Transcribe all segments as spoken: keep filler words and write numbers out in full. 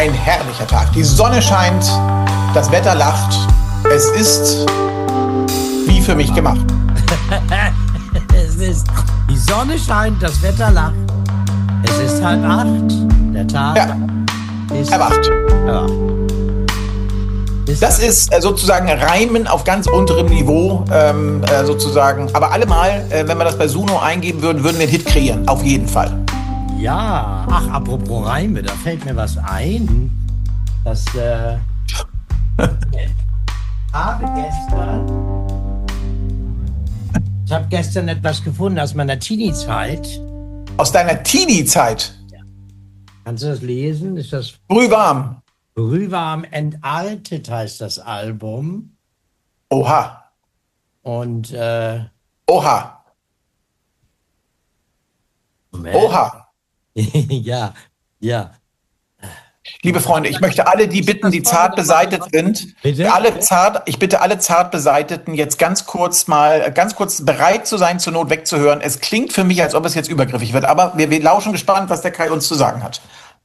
Ein herrlicher Tag. Die Sonne scheint, das Wetter lacht. Es ist wie für mich gemacht. Es ist, die Sonne scheint, das Wetter lacht. Es ist halb acht. Der Tag ja. ist erwacht. erwacht. Ist das ist äh, sozusagen Reimen auf ganz unterem Niveau, ähm, äh, sozusagen. Aber allemal, äh, wenn wir das bei Suno eingeben würden, würden wir einen Hit kreieren. Auf jeden Fall. Ja, ach, apropos Reime, da fällt mir was ein. Das, äh, ich habe gestern, ich habe gestern etwas gefunden aus meiner Teenie-Zeit. Aus deiner Teenie-Zeit? Ja. Kannst du das lesen? Ist das Brühwarm. Brühwarm entaltet heißt das Album. Oha. Und, äh, Oha. Moment. Oha. ja, ja. Liebe Freunde, ich möchte alle, die bitten, die zart beseitet sind, Bitte? alle zart, ich bitte alle zart Beseiteten, jetzt ganz kurz mal, ganz kurz bereit zu sein, zur Not wegzuhören. Es klingt für mich, als ob es jetzt übergriffig wird, aber wir, wir lauschen gespannt, was der Kai uns zu sagen hat.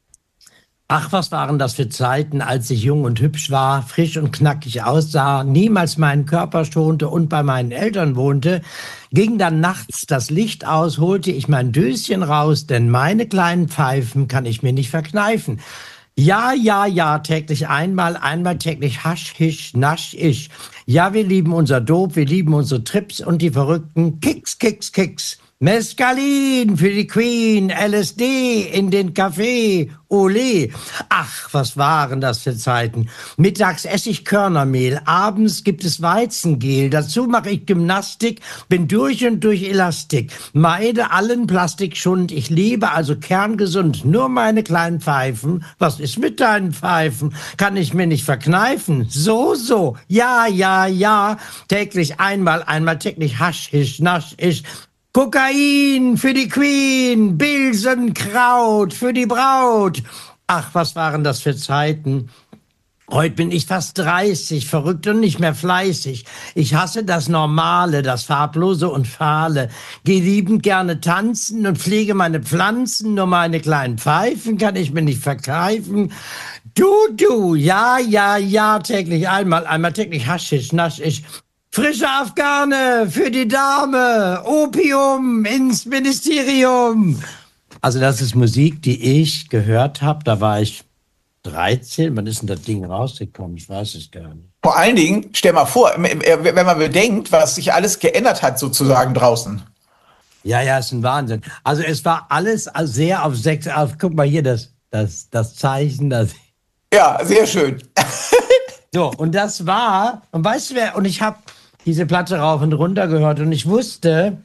Ach, was waren das für Zeiten, als ich jung und hübsch war, frisch und knackig aussah, niemals meinen Körper schonte und bei meinen Eltern wohnte. Ging dann nachts das Licht aus, holte ich mein Döschen raus, denn meine kleinen Pfeifen kann ich mir nicht verkneifen. Ja, ja, ja, täglich einmal, einmal täglich hasch, hisch, nasch, ich. Ja, wir lieben unser Dope, wir lieben unsere Trips und die verrückten Kicks, Kicks, Kicks. Mescalin für die Queen, L S D in den Kaffee, ole. Ach, was waren das für Zeiten. Mittags esse ich Körnermehl, abends gibt es Weizengel, dazu mache ich Gymnastik, bin durch und durch Elastik, meide allen Plastikschund, ich lebe also kerngesund, nur meine kleinen Pfeifen. Was ist mit deinen Pfeifen? Kann ich mir nicht verkneifen. So, so, ja, ja, ja, täglich einmal, einmal täglich hasch, hisch, nasch, ich. Kokain für die Queen, Bilsenkraut für die Braut. Ach, was waren das für Zeiten. Heute bin ich fast dreißig, verrückt und nicht mehr fleißig. Ich hasse das Normale, das Farblose und Fahle. Geh liebend gerne tanzen und pflege meine Pflanzen, nur meine kleinen Pfeifen kann ich mir nicht verkneifen. Du, du, ja, ja, ja, täglich einmal, einmal täglich Haschisch, nasch ich. Frische Afghane für die Dame, Opium ins Ministerium. Also das ist Musik, die ich gehört habe. Da war ich dreizehn. Wann ist denn das Ding rausgekommen? Ich weiß es gar nicht. Vor allen Dingen, stell mal vor, wenn man bedenkt, was sich alles geändert hat sozusagen draußen. Ja, ja, ist ein Wahnsinn. Also es war alles sehr auf sechs, auf, guck mal hier, das, das, das Zeichen. Das ja, sehr schön. So, und das war, und weißt du wer, und ich habe diese Platte rauf und runter gehört und ich wusste,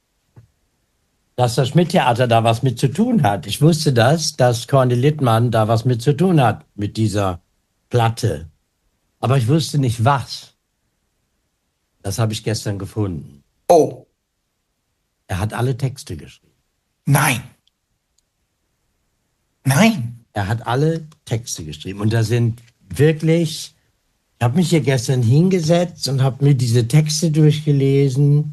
dass das Schmidt-Theater da was mit zu tun hat. Ich wusste das, dass Corny Littmann da was mit zu tun hat mit dieser Platte. Aber ich wusste nicht was. Das habe ich gestern gefunden. Oh. Er hat alle Texte geschrieben. Nein. Nein. Er hat alle Texte geschrieben und da sind wirklich... Ich habe mich hier gestern hingesetzt und habe mir diese Texte durchgelesen.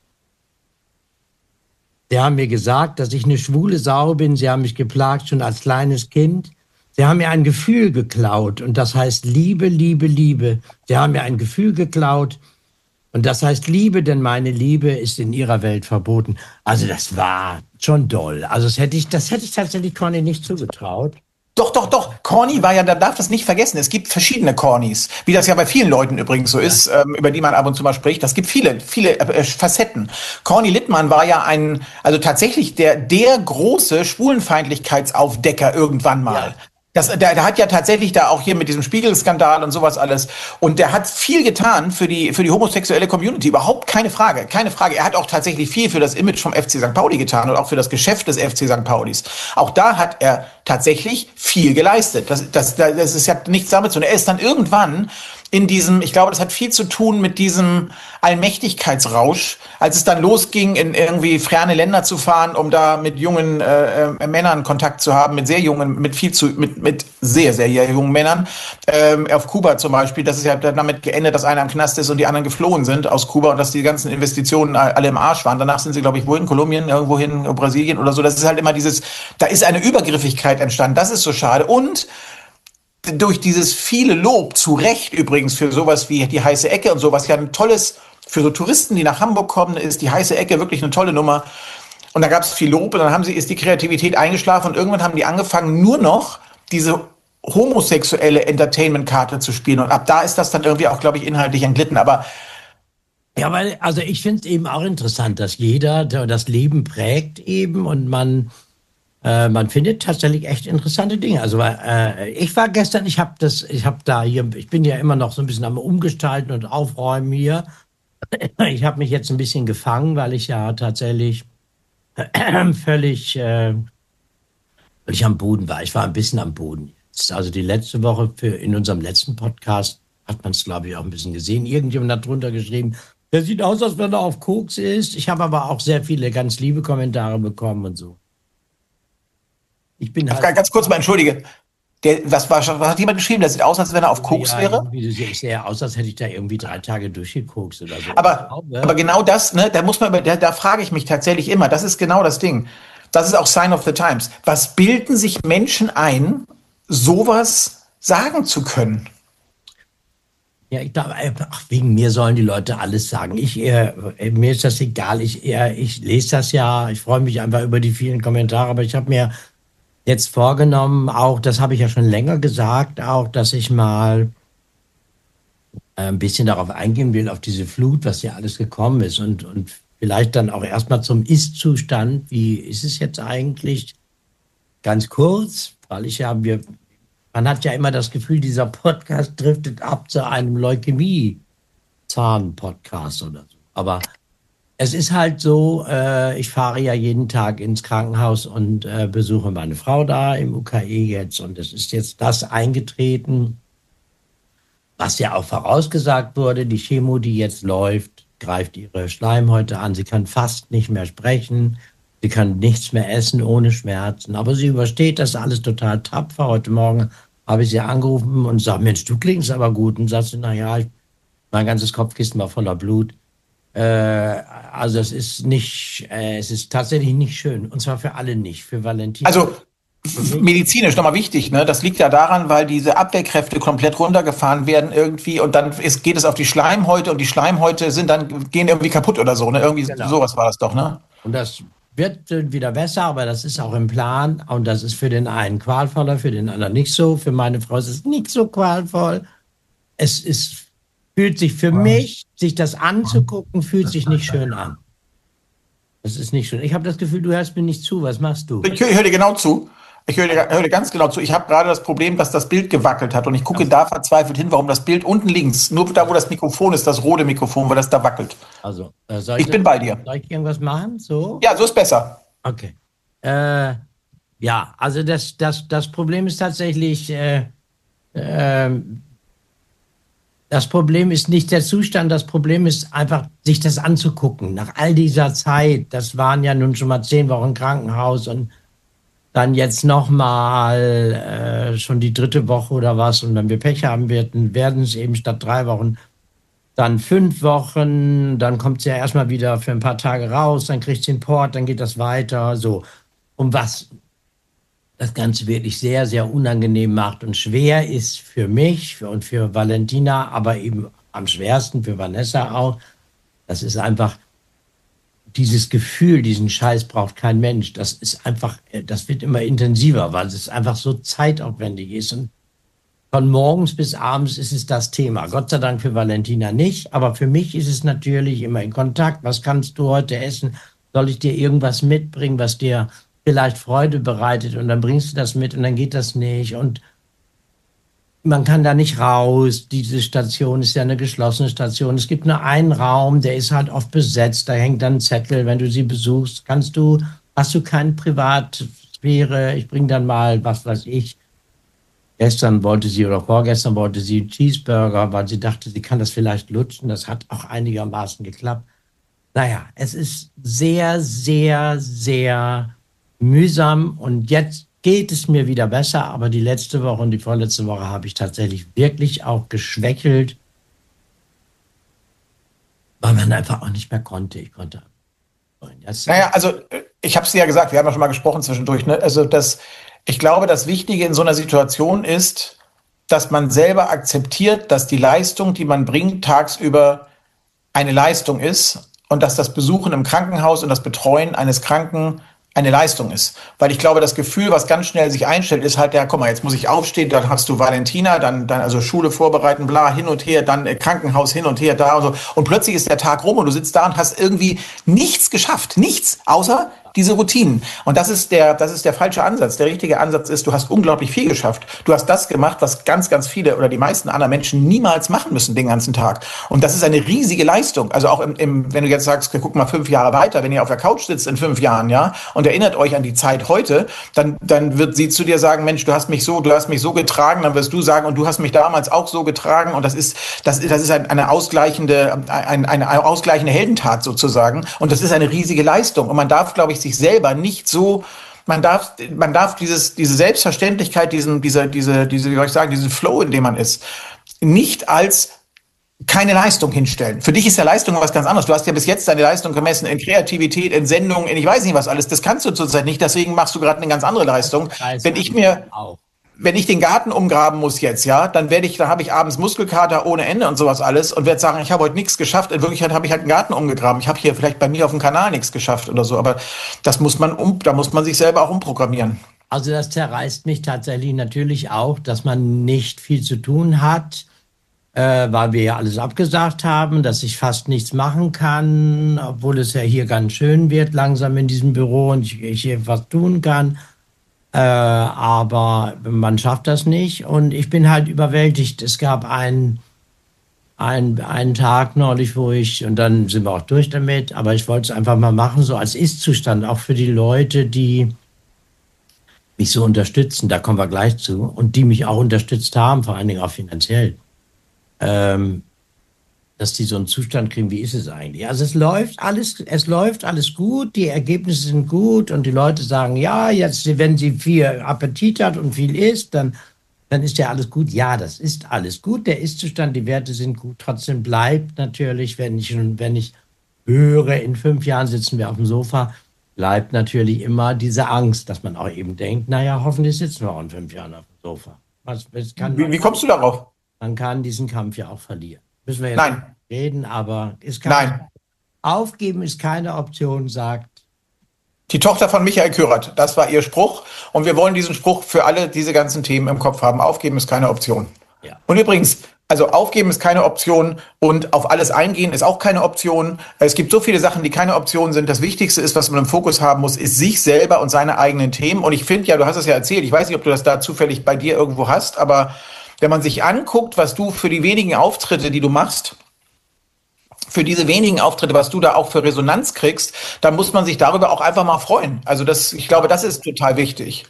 Sie haben mir gesagt, dass ich eine schwule Sau bin. Sie haben mich geplagt schon als kleines Kind. Sie haben mir ein Gefühl geklaut und das heißt Liebe, Liebe, Liebe. Sie haben mir ein Gefühl geklaut und das heißt Liebe, denn meine Liebe ist in ihrer Welt verboten. Also das war schon doll. Also das hätte ich, das hätte ich tatsächlich Conny nicht zugetraut. Doch, doch, doch. Corny war ja, da darf das nicht vergessen. Es gibt verschiedene Cornys, wie das ja bei vielen Leuten übrigens so ist, ja. ähm, über die man ab und zu mal spricht. Das gibt viele, viele äh, Facetten. Corny Littmann war ja ein, also tatsächlich der, der große Schwulenfeindlichkeitsaufdecker irgendwann mal. Ja. Das, der, der hat ja tatsächlich da auch hier mit diesem Spiegelskandal und sowas alles. Und der hat viel getan für die, für die homosexuelle Community. Überhaupt keine Frage. Keine Frage. Er hat auch tatsächlich viel für das Image vom F C Sankt Pauli getan und auch für das Geschäft des F C Sankt Paulis. Auch da hat er tatsächlich viel geleistet. Das, das, das ist ja nichts damit zu tun. Er ist dann irgendwann in diesem, ich glaube, das hat viel zu tun mit diesem Allmächtigkeitsrausch, als es dann losging, in irgendwie ferne Länder zu fahren, um da mit jungen äh, äh, Männern Kontakt zu haben, mit sehr jungen, mit viel zu, mit mit sehr, sehr jungen Männern. Ähm, auf Kuba zum Beispiel, das ist ja damit geendet, dass einer im Knast ist und die anderen geflohen sind aus Kuba und dass die ganzen Investitionen alle im Arsch waren. Danach sind sie, glaube ich, wohin? Kolumbien, irgendwohin, Brasilien oder so. Das ist halt immer dieses, da ist eine Übergriffigkeit entstanden. Das ist so schade. Und durch dieses viele Lob, zu Recht übrigens, für sowas wie die heiße Ecke und sowas, ja ein tolles, für so Touristen, die nach Hamburg kommen, ist die heiße Ecke wirklich eine tolle Nummer. Und da gab es viel Lob und dann haben sie, ist die Kreativität eingeschlafen und irgendwann haben die angefangen, nur noch diese homosexuelle Entertainment-Karte zu spielen. Und ab da ist das dann irgendwie auch, glaube ich, inhaltlich entglitten. Aber ja, weil, also ich finde es eben auch interessant, dass jeder der das Leben prägt eben und man, äh, man findet tatsächlich echt interessante Dinge. Also äh, ich war gestern, ich habe das, ich habe da hier, ich bin ja immer noch so ein bisschen am Umgestalten und Aufräumen hier. Ich habe mich jetzt ein bisschen gefangen, weil ich ja tatsächlich völlig, äh, völlig am Boden war. Ich war ein bisschen am Boden. Also die letzte Woche für in unserem letzten Podcast hat man es, glaube ich, auch ein bisschen gesehen. Irgendjemand hat drunter geschrieben, der sieht aus, als wenn er auf Koks ist. Ich habe aber auch sehr viele ganz liebe Kommentare bekommen und so. Ich bin halt ganz kurz mal, entschuldige. Der, was, was, was hat jemand geschrieben? Der sieht aus, als wenn er auf Koks ja, wäre? Ich sehe aus, als hätte ich da irgendwie drei Tage durchgekokst oder so. Aber, aber genau das, ne, da muss man, da, da frage ich mich tatsächlich immer, das ist genau das Ding. Das ist auch Sign of the Times. Was bilden sich Menschen ein, sowas sagen zu können? Ja, ich glaube, ach, wegen mir sollen die Leute alles sagen. Ich, äh, mir ist das egal. Ich, äh, ich lese das ja. Ich freue mich einfach über die vielen Kommentare. Aber ich habe mir jetzt vorgenommen, auch, das habe ich ja schon länger gesagt, auch, dass ich mal äh, ein bisschen darauf eingehen will, auf diese Flut, was ja alles gekommen ist. Und, und vielleicht dann auch erstmal zum Ist-Zustand. Wie ist es jetzt eigentlich? Ganz kurz, weil ich ja, wir, man hat ja immer das Gefühl, dieser Podcast driftet ab zu einem Leukämie-Zahn-Podcast oder so. Aber es ist halt so, äh, ich fahre ja jeden Tag ins Krankenhaus und äh, besuche meine Frau da im U K E jetzt. Und es ist jetzt das eingetreten, was ja auch vorausgesagt wurde. Die Chemo, die jetzt läuft, greift ihre Schleimhäute an. Sie kann fast nicht mehr sprechen. Sie kann nichts mehr essen ohne Schmerzen. Aber sie übersteht das alles total tapfer. Heute Morgen habe ich sie angerufen und sage, Mensch, du klingst aber gut. Und sagst sie, naja, mein ganzes Kopfkissen war voller Blut. Äh, also es ist nicht, äh, es ist tatsächlich nicht schön. Und zwar für alle nicht, für Valentin. Also medizinisch nochmal wichtig, ne? Das liegt ja daran, weil diese Abwehrkräfte komplett runtergefahren werden irgendwie und dann ist, geht es auf die Schleimhäute und die Schleimhäute sind dann, gehen irgendwie kaputt oder so, ne? Irgendwie Genau. Sowas war das doch, ne? Und das wird wieder besser, aber das ist auch im Plan. Und das ist für den einen qualvoller, für den anderen nicht so. Für meine Frau ist es nicht so qualvoll. Es ist, fühlt sich für mich, sich das anzugucken, fühlt sich nicht schön an. Das ist nicht schön. Ich habe das Gefühl, du hörst mir nicht zu. Was machst du? Ich höre hör dir genau zu. Ich höre dir, hör dir ganz genau zu. Ich habe gerade das Problem, dass das Bild gewackelt hat und ich gucke also da verzweifelt hin, warum das Bild unten links, nur da, wo das Mikrofon ist, das rote Mikrofon, weil das da wackelt. Also, äh, soll ich, ich bin bei dir. Soll ich irgendwas machen? So? Ja, so ist besser. Okay. Äh, ja, also das, das, das Problem ist tatsächlich, äh, äh, das Problem ist nicht der Zustand, das Problem ist einfach, sich das anzugucken. Nach all dieser Zeit, das waren ja nun schon mal zehn Wochen Krankenhaus und dann jetzt nochmal äh, schon die dritte Woche oder was. Und wenn wir Pech haben werden, werden es eben statt drei Wochen dann fünf Wochen. Dann kommt sie ja erstmal wieder für ein paar Tage raus, dann kriegt sie den Port, dann geht das weiter. So. Und was das Ganze wirklich sehr, sehr unangenehm macht und schwer ist für mich und für Valentina, aber eben am schwersten für Vanessa auch, das ist einfach dieses Gefühl, diesen Scheiß braucht kein Mensch. Das ist einfach, das wird immer intensiver, weil es einfach so zeitaufwendig ist. Und von morgens bis abends ist es das Thema. Gott sei Dank für Valentina nicht, aber für mich ist es natürlich immer in Kontakt. Was kannst du heute essen? Soll ich dir irgendwas mitbringen, was dir vielleicht Freude bereitet? Und dann bringst du das mit und dann geht das nicht. Und man kann da nicht raus. Diese Station ist ja eine geschlossene Station. Es gibt nur einen Raum, der ist halt oft besetzt. Da hängt dann ein Zettel, wenn du sie besuchst. Kannst du, hast du keine Privatsphäre? Ich bringe dann mal, was weiß ich. Gestern wollte sie oder vorgestern wollte sie einen Cheeseburger, weil sie dachte, sie kann das vielleicht lutschen. Das hat auch einigermaßen geklappt. Naja, es ist sehr, sehr, sehr mühsam und jetzt geht es mir wieder besser, aber die letzte Woche und die vorletzte Woche habe ich tatsächlich wirklich auch geschwächelt, weil man einfach auch nicht mehr konnte. Ich konnte. Jetzt naja, also ich habe es dir ja gesagt, wir haben ja schon mal gesprochen zwischendurch. Ne? Also das, ich glaube, das Wichtige in so einer Situation ist, dass man selber akzeptiert, dass die Leistung, die man bringt, tagsüber eine Leistung ist und dass das Besuchen im Krankenhaus und das Betreuen eines Kranken eine Leistung ist. Weil ich glaube, das Gefühl, was ganz schnell sich einstellt, ist halt, ja, guck mal, jetzt muss ich aufstehen, dann hast du Valentina, dann, dann also Schule vorbereiten, bla, hin und her, dann Krankenhaus hin und her, da und so. Und plötzlich ist der Tag rum und du sitzt da und hast irgendwie nichts geschafft. Nichts, außer diese Routinen. Und das ist der, das ist der falsche Ansatz. Der richtige Ansatz ist, du hast unglaublich viel geschafft. Du hast das gemacht, was ganz, ganz viele oder die meisten anderen Menschen niemals machen müssen den ganzen Tag. Und das ist eine riesige Leistung. Also auch im, im, wenn du jetzt sagst, guck mal fünf Jahre weiter, wenn ihr auf der Couch sitzt in fünf Jahren, ja, und erinnert euch an die Zeit heute, dann, dann wird sie zu dir sagen, Mensch, du hast mich so, du hast mich so getragen, dann wirst du sagen, und du hast mich damals auch so getragen. Und das ist, das, das ist eine ausgleichende, eine, eine ausgleichende Heldentat sozusagen. Und das ist eine riesige Leistung. Und man darf, glaube ich, sich selber nicht so, man darf, man darf dieses, diese Selbstverständlichkeit, diesen, diese, diese, diese, wie soll ich sagen, diesen Flow, in dem man ist, nicht als keine Leistung hinstellen. Für dich ist ja Leistung was ganz anderes. Du hast ja bis jetzt deine Leistung gemessen in Kreativität, in Sendungen, in ich weiß nicht was alles. Das kannst du zurzeit nicht, deswegen machst du gerade eine ganz andere Leistung. Wenn ich mir, wenn ich den Garten umgraben muss jetzt, ja, dann werde ich, dann habe ich abends Muskelkater ohne Ende und sowas alles und werde sagen, ich habe heute nichts geschafft. In Wirklichkeit habe ich halt einen Garten umgegraben. Ich habe hier vielleicht bei mir auf dem Kanal nichts geschafft oder so. Aber das muss man um, da muss man sich selber auch umprogrammieren. Also das zerreißt mich tatsächlich natürlich auch, dass man nicht viel zu tun hat, äh, weil wir ja alles abgesagt haben, dass ich fast nichts machen kann, obwohl es ja hier ganz schön wird langsam in diesem Büro und ich, ich hier was tun kann. Äh, aber man schafft das nicht und ich bin halt überwältigt. Es gab einen, einen, einen Tag neulich, wo ich, und dann sind wir auch durch damit, aber ich wollte es einfach mal machen, so als Ist-Zustand, auch für die Leute, die mich so unterstützen, da kommen wir gleich zu, und die mich auch unterstützt haben, vor allen Dingen auch finanziell, ähm, dass die so einen Zustand kriegen, wie ist es eigentlich? Also es läuft alles, es läuft alles gut, die Ergebnisse sind gut und die Leute sagen, ja, jetzt, wenn sie viel Appetit hat und viel isst, dann, dann ist ja alles gut. Ja, das ist alles gut, der Ist-Zustand, die Werte sind gut. Trotzdem bleibt natürlich, wenn ich, wenn ich höre, in fünf Jahren sitzen wir auf dem Sofa, bleibt natürlich immer diese Angst, dass man auch eben denkt, naja, hoffentlich sitzen wir auch in fünf Jahren auf dem Sofa. Was, was kann wie, wie kommst du darauf? Man kann diesen Kampf ja auch verlieren. Müssen wir jetzt Nein. reden, aber ist kein Nein. Aufgeben ist keine Option, sagt die Tochter von Michael Kürert. Das war ihr Spruch. Und wir wollen diesen Spruch für alle diese ganzen Themen im Kopf haben. Aufgeben ist keine Option. Ja. Und übrigens, also aufgeben ist keine Option und auf alles eingehen ist auch keine Option. Es gibt so viele Sachen, die keine Option sind. Das Wichtigste ist, was man im Fokus haben muss, ist sich selber und seine eigenen Themen. Und ich finde ja, du hast es ja erzählt, ich weiß nicht, ob du das da zufällig bei dir irgendwo hast, aber wenn man sich anguckt, was du für die wenigen Auftritte, die du machst, für diese wenigen Auftritte, was du da auch für Resonanz kriegst, dann muss man sich darüber auch einfach mal freuen. Also das, ich glaube, das ist total wichtig.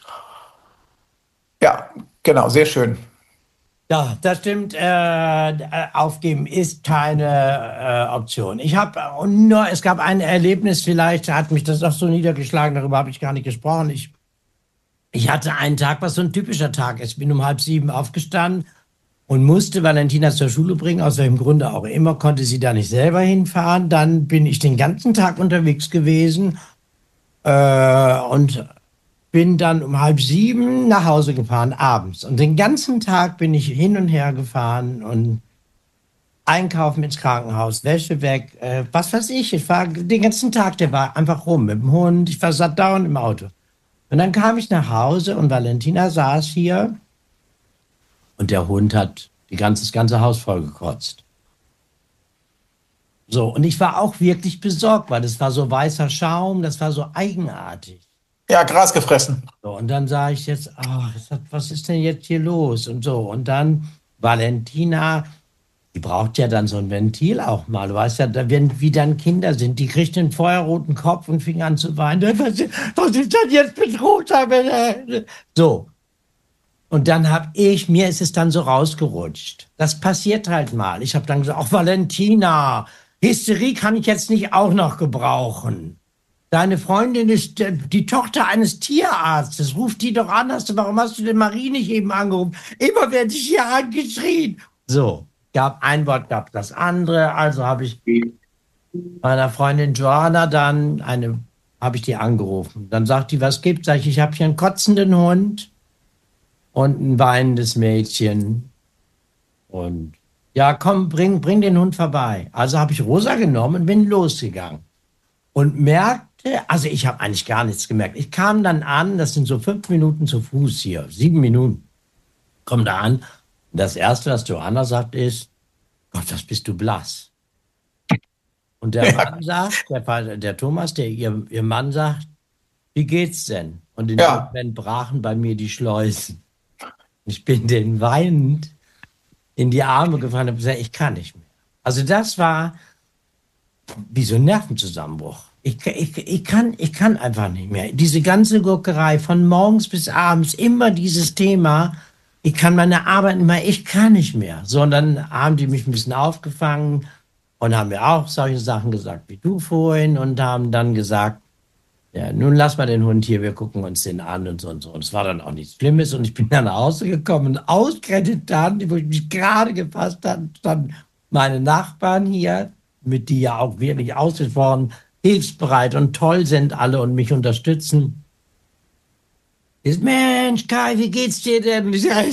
Ja, genau, sehr schön. Ja, das stimmt. Äh, aufgeben ist keine äh, Option. Ich habe nur, es gab ein Erlebnis, vielleicht hat mich das auch so niedergeschlagen, darüber habe ich gar nicht gesprochen. Ich, ich hatte einen Tag, was so ein typischer Tag ist. Ich bin um halb sieben aufgestanden und musste Valentina zur Schule bringen, aus welchem Grunde auch immer, konnte sie da nicht selber hinfahren. Dann bin ich den ganzen Tag unterwegs gewesen äh, und bin dann um halb sieben nach Hause gefahren, abends. Und den ganzen Tag bin ich hin und her gefahren und einkaufen ins Krankenhaus, Wäsche weg, äh, was weiß ich. Ich war den ganzen Tag, der war einfach rum mit dem Hund. Ich war satt dauernd im Auto. Und dann kam ich nach Hause und Valentina saß hier und der Hund hat die ganze, das ganze Haus voll gekotzt. So, und ich war auch wirklich besorgt, weil das war so weißer Schaum, das war so eigenartig. Ja, Gras gefressen. So, und dann sah ich jetzt, oh, was ist denn jetzt hier los? Und so, und dann Valentina, die braucht ja dann so ein Ventil auch mal. Du weißt ja, wenn, wie dann Kinder sind, die kriegt einen feuerroten Kopf und fing an zu weinen. Was, was ist denn jetzt mit Rosa? So. Und dann habe ich, mir ist es dann so rausgerutscht. Das passiert halt mal. Ich habe dann gesagt, ach Valentina, Hysterie kann ich jetzt nicht auch noch gebrauchen. Deine Freundin ist die Tochter eines Tierarztes. Ruf die doch an. Hast du, warum hast du denn Marie nicht eben angerufen? Immer werde ich hier angeschrien. So, gab ein Wort, gab das andere. Also habe ich meiner Freundin Joanna dann eine, habe ich die angerufen. Dann sagt die, was gibt? Sag ich, ich habe hier einen kotzenden Hund. und ein weinendes Mädchen. Und ja, komm, bring, bring den Hund vorbei. Also habe ich Rosa genommen und bin losgegangen. Und merkte, also ich habe eigentlich gar nichts gemerkt. Ich kam dann an, das sind so fünf Minuten zu Fuß hier, sieben Minuten. Komm da an. Und das Erste, was Johanna sagt, ist, Gott, was bist du blass. Und der Mann sagt, der, der Thomas, der, ihr, ihr Mann sagt, wie geht's denn? Und in dem Ja. Moment brachen bei mir die Schleusen. Ich bin den weinend in die Arme gefallen und gesagt, ich kann nicht mehr. Also das war wie so ein Nervenzusammenbruch. Ich, ich, ich, kann, ich kann einfach nicht mehr. Diese ganze Gurkerei von morgens bis abends, immer dieses Thema, ich kann meine Arbeit nicht mehr, ich kann nicht mehr. Sondern haben die mich ein bisschen aufgefangen und haben mir auch solche Sachen gesagt wie du vorhin und haben dann gesagt, ja, nun lass mal den Hund hier, wir gucken uns den an und so und so. Und es war dann auch nichts Schlimmes und ich bin dann nach Hause gekommen und ausgerechnet dann, wo ich mich gerade gefasst habe, dann meine Nachbarn hier, mit die ja auch wirklich ausgesprochen hilfsbereit und toll sind alle und mich unterstützen. Ist, Mensch, Kai, wie geht's dir denn?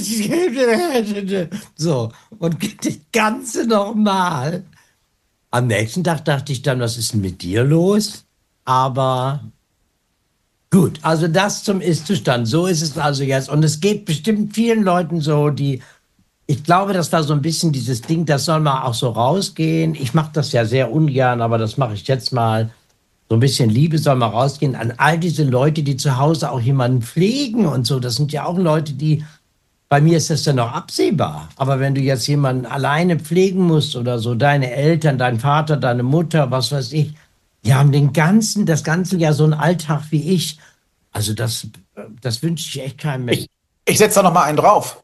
So, und das Ganze nochmal. Am nächsten Tag dachte ich dann, was ist denn mit dir los? Aber gut, also das zum Ist-Zustand. So ist es also jetzt. Und es geht bestimmt vielen Leuten so, die, ich glaube, das war so ein bisschen dieses Ding, das soll mal auch so rausgehen. Ich mache das ja sehr ungern, aber das mache ich jetzt mal. So ein bisschen Liebe soll mal rausgehen an all diese Leute, die zu Hause auch jemanden pflegen und so. Das sind ja auch Leute, die, bei mir ist das dann noch absehbar. Aber wenn du jetzt jemanden alleine pflegen musst oder so, deine Eltern, dein Vater, deine Mutter, was weiß ich, die haben den ganzen, das ganze Jahr so einen Alltag wie ich. Also das, das wünsche ich echt keinem Menschen. Ich, ich setze da noch mal einen drauf.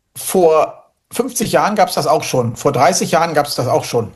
Vor fünfzig Jahren gab es das auch schon. Vor dreißig Jahren gab es das auch schon.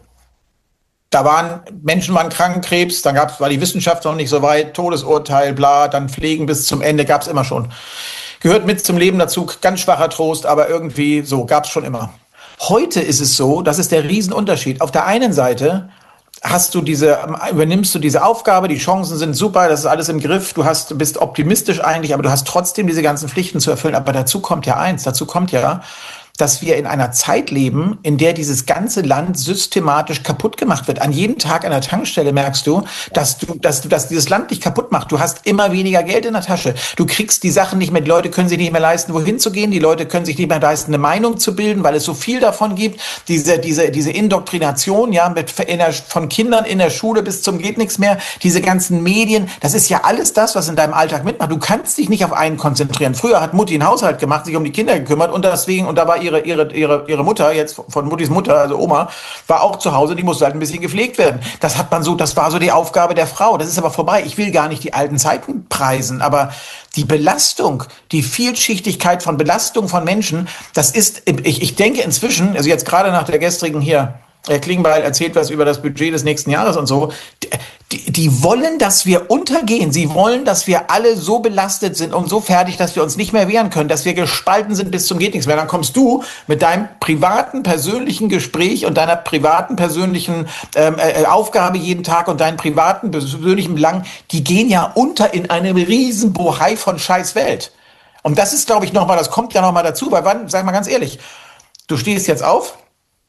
Da waren Menschen waren krank, Krebs, dann gab's, war die Wissenschaft noch nicht so weit, Todesurteil, bla, dann Pflegen bis zum Ende, gab es immer schon. Gehört mit zum Leben dazu, ganz schwacher Trost, aber irgendwie so, gab es schon immer. Heute ist es so, das ist der Riesenunterschied. Auf der einen Seite hast du diese, übernimmst du diese Aufgabe, die Chancen sind super, das ist alles im Griff, du hast, bist optimistisch eigentlich, aber du hast trotzdem diese ganzen Pflichten zu erfüllen. Aber dazu kommt ja eins, dazu kommt ja, dass wir in einer Zeit leben, in der dieses ganze Land systematisch kaputt gemacht wird. An jedem Tag an der Tankstelle merkst du, dass du, dass du, dass dieses Land dich kaputt macht. Du hast immer weniger Geld in der Tasche. Du kriegst die Sachen nicht mehr. Die Leute können sich nicht mehr leisten, wohin zu gehen. Die Leute können sich nicht mehr leisten, eine Meinung zu bilden, weil es so viel davon gibt. Diese, diese, diese Indoktrination, ja, mit, in der, von Kindern in der Schule bis zum geht nichts mehr. Diese ganzen Medien, das ist ja alles das, was in deinem Alltag mitmacht. Du kannst dich nicht auf einen konzentrieren. Früher hat Mutti einen Haushalt gemacht, sich um die Kinder gekümmert und deswegen, und da war ihre, ihre, ihre, ihre Mutter, jetzt von Muttis Mutter, also Oma, war auch zu Hause, die musste halt ein bisschen gepflegt werden. Das hat man so, das war so die Aufgabe der Frau. Das ist aber vorbei. Ich will gar nicht die alten Zeiten preisen, aber die Belastung, die Vielschichtigkeit von Belastung von Menschen, das ist, ich, ich denke inzwischen, also jetzt gerade nach der gestrigen hier, Herr Klingbeil erzählt was über das Budget des nächsten Jahres und so. Die, die wollen, dass wir untergehen. Sie wollen, dass wir alle so belastet sind und so fertig, dass wir uns nicht mehr wehren können, dass wir gespalten sind bis zum geht nichts mehr. Dann kommst du mit deinem privaten, persönlichen Gespräch und deiner privaten, persönlichen ähm, äh, Aufgabe jeden Tag und deinen privaten, persönlichen Belang, die gehen ja unter in einem riesen Bohai von scheiß Welt. Und das ist, glaube ich, nochmal, das kommt ja nochmal dazu, weil wann, sag mal ganz ehrlich, du stehst jetzt auf.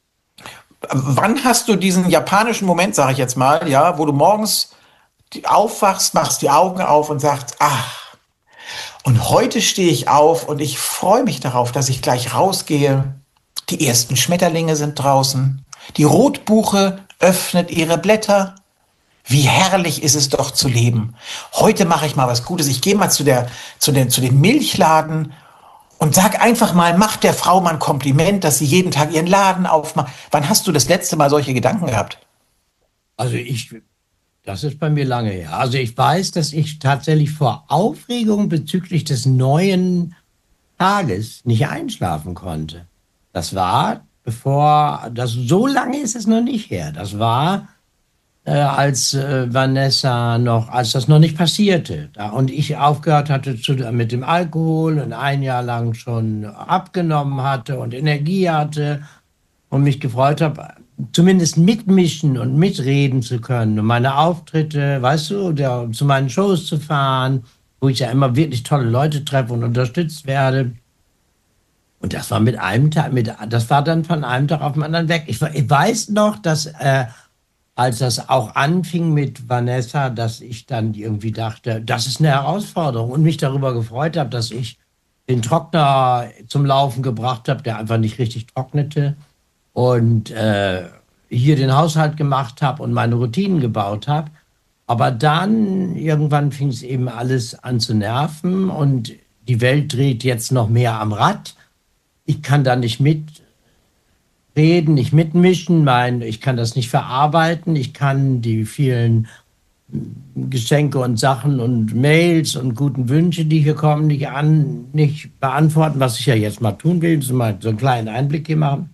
Wann hast du diesen japanischen Moment, sage ich jetzt mal, ja, wo du morgens aufwachst, machst die Augen auf und sagst, ach, und heute stehe ich auf und ich freue mich darauf, dass ich gleich rausgehe. Die ersten Schmetterlinge sind draußen. Die Rotbuche öffnet ihre Blätter. Wie herrlich ist es doch zu leben. Heute mache ich mal was Gutes. Ich gehe mal zu der, zu den, zu dem Milchladen und sag einfach mal, mach der Frau mal ein Kompliment, dass sie jeden Tag ihren Laden aufmacht. Wann hast du das letzte Mal solche Gedanken gehabt? Also ich, das ist bei mir lange her. Also ich weiß, dass ich tatsächlich vor Aufregung bezüglich des neuen Tages nicht einschlafen konnte. Das war, bevor, das so lange ist es noch nicht her. Das war, äh, als äh, Vanessa noch, als das noch nicht passierte. Da, und ich aufgehört hatte zu, mit dem Alkohol und ein Jahr lang schon abgenommen hatte und Energie hatte und mich gefreut habe, zumindest mitmischen und mitreden zu können und meine Auftritte, weißt du, der, zu meinen Shows zu fahren, wo ich ja immer wirklich tolle Leute treffe und unterstützt werde. Und das war mit einem Tag, mit, das war dann von einem Tag auf den anderen weg. Ich, ich weiß noch, dass äh, als das auch anfing mit Vanessa, dass ich dann irgendwie dachte, das ist eine Herausforderung und mich darüber gefreut habe, dass ich den Trockner zum Laufen gebracht habe, der einfach nicht richtig trocknete und äh, hier den Haushalt gemacht habe und meine Routinen gebaut habe. Aber dann irgendwann fing es eben alles an zu nerven und die Welt dreht jetzt noch mehr am Rad. Ich kann da nicht mitreden, nicht mitmischen, mein, ich kann das nicht verarbeiten, ich kann die vielen Geschenke und Sachen und Mails und guten Wünsche, die hier kommen, nicht, an, nicht beantworten, was ich ja jetzt mal tun will, so mal so einen kleinen Einblick hier machen.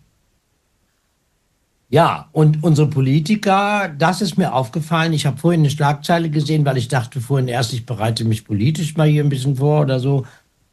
Ja, und unsere Politiker, das ist mir aufgefallen. Ich habe vorhin eine Schlagzeile gesehen, weil ich dachte vorhin erst, ich bereite mich politisch mal hier ein bisschen vor oder so.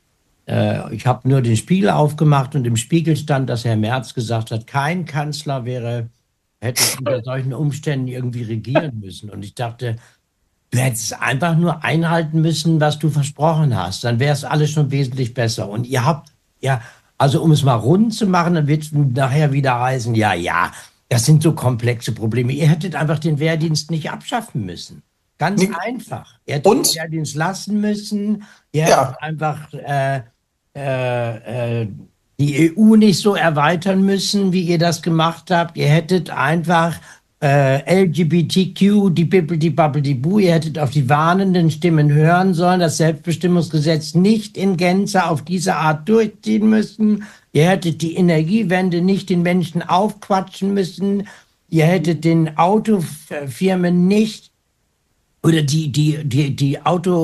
Äh, ich habe nur den Spiegel aufgemacht und im Spiegel stand, dass Herr Merz gesagt hat, kein Kanzler wäre, hätte unter solchen Umständen irgendwie regieren müssen. Und ich dachte, du hättest einfach nur einhalten müssen, was du versprochen hast. Dann wäre es alles schon wesentlich besser. Und ihr habt, ja, also um es mal rund zu machen, dann wird es nachher wieder heißen, ja, ja, das sind so komplexe Probleme. Ihr hättet einfach den Wehrdienst nicht abschaffen müssen. Ganz nee. einfach. Ihr hättet Und? den Wehrdienst lassen müssen. Ihr hättet ja. einfach äh, äh, äh, die E U nicht so erweitern müssen, wie ihr das gemacht habt. Ihr hättet einfach äh, L G B T Q, die Bibbel, die Babbel, die Bu, ihr hättet auf die warnenden Stimmen hören sollen, das Selbstbestimmungsgesetz nicht in Gänze auf diese Art durchziehen müssen. Ihr hättet die Energiewende nicht den Menschen aufquatschen müssen. Ihr hättet den Autofirmen nicht oder die, die, die, die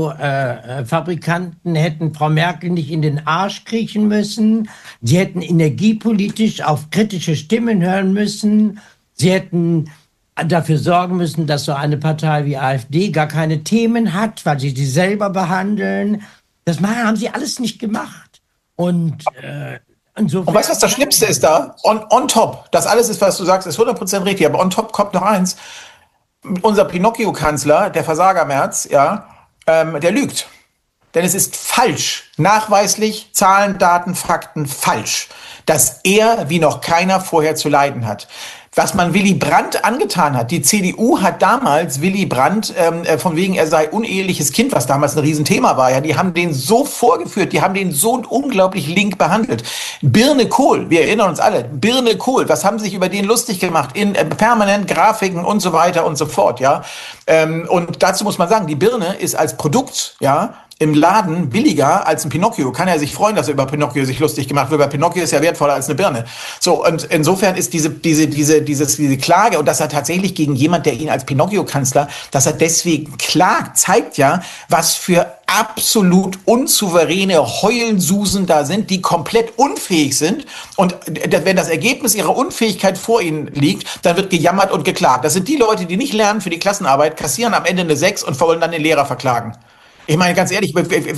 Autofabrikanten äh, hätten Frau Merkel nicht in den Arsch kriechen müssen. Sie hätten energiepolitisch auf kritische Stimmen hören müssen. Sie hätten dafür sorgen müssen, dass so eine Partei wie AfD gar keine Themen hat, weil sie die selber behandeln. Das haben sie alles nicht gemacht. Und äh, Und weißt du, was das Schlimmste ist da? On, on top, das alles ist, was du sagst, ist hundert Prozent richtig, aber on top kommt noch eins. Unser Pinocchio-Kanzler, der Versager Merz, ja, ähm, der lügt. Denn es ist falsch, nachweislich, Zahlen, Daten, Fakten, falsch, dass er wie noch keiner vorher zu leiden hat. Was man Willy Brandt angetan hat. Die C D U hat damals Willy Brandt, ähm, von wegen er sei uneheliches Kind, was damals ein Riesenthema war, ja, die haben den so vorgeführt, die haben den so unglaublich link behandelt. Birne Kohl, wir erinnern uns alle, Birne Kohl, was haben sie sich über den lustig gemacht? In äh, permanent Grafiken und so weiter und so fort, ja. Ähm, und dazu muss man sagen, die Birne ist als Produkt, ja, im Laden billiger als ein Pinocchio. Kann er sich freuen, dass er über Pinocchio sich lustig gemacht wird, weil Pinocchio ist ja wertvoller als eine Birne. So, und insofern ist diese, diese, diese, dieses, diese Klage, und dass er tatsächlich gegen jemand, der ihn als Pinocchio-Kanzler, dass er deswegen klagt, zeigt ja, was für absolut unsouveräne Heulsusen da sind, die komplett unfähig sind. Und wenn das Ergebnis ihrer Unfähigkeit vor ihnen liegt, dann wird gejammert und geklagt. Das sind die Leute, die nicht lernen für die Klassenarbeit, kassieren am Ende eine sechs und wollen dann den Lehrer verklagen. Ich meine, ganz ehrlich,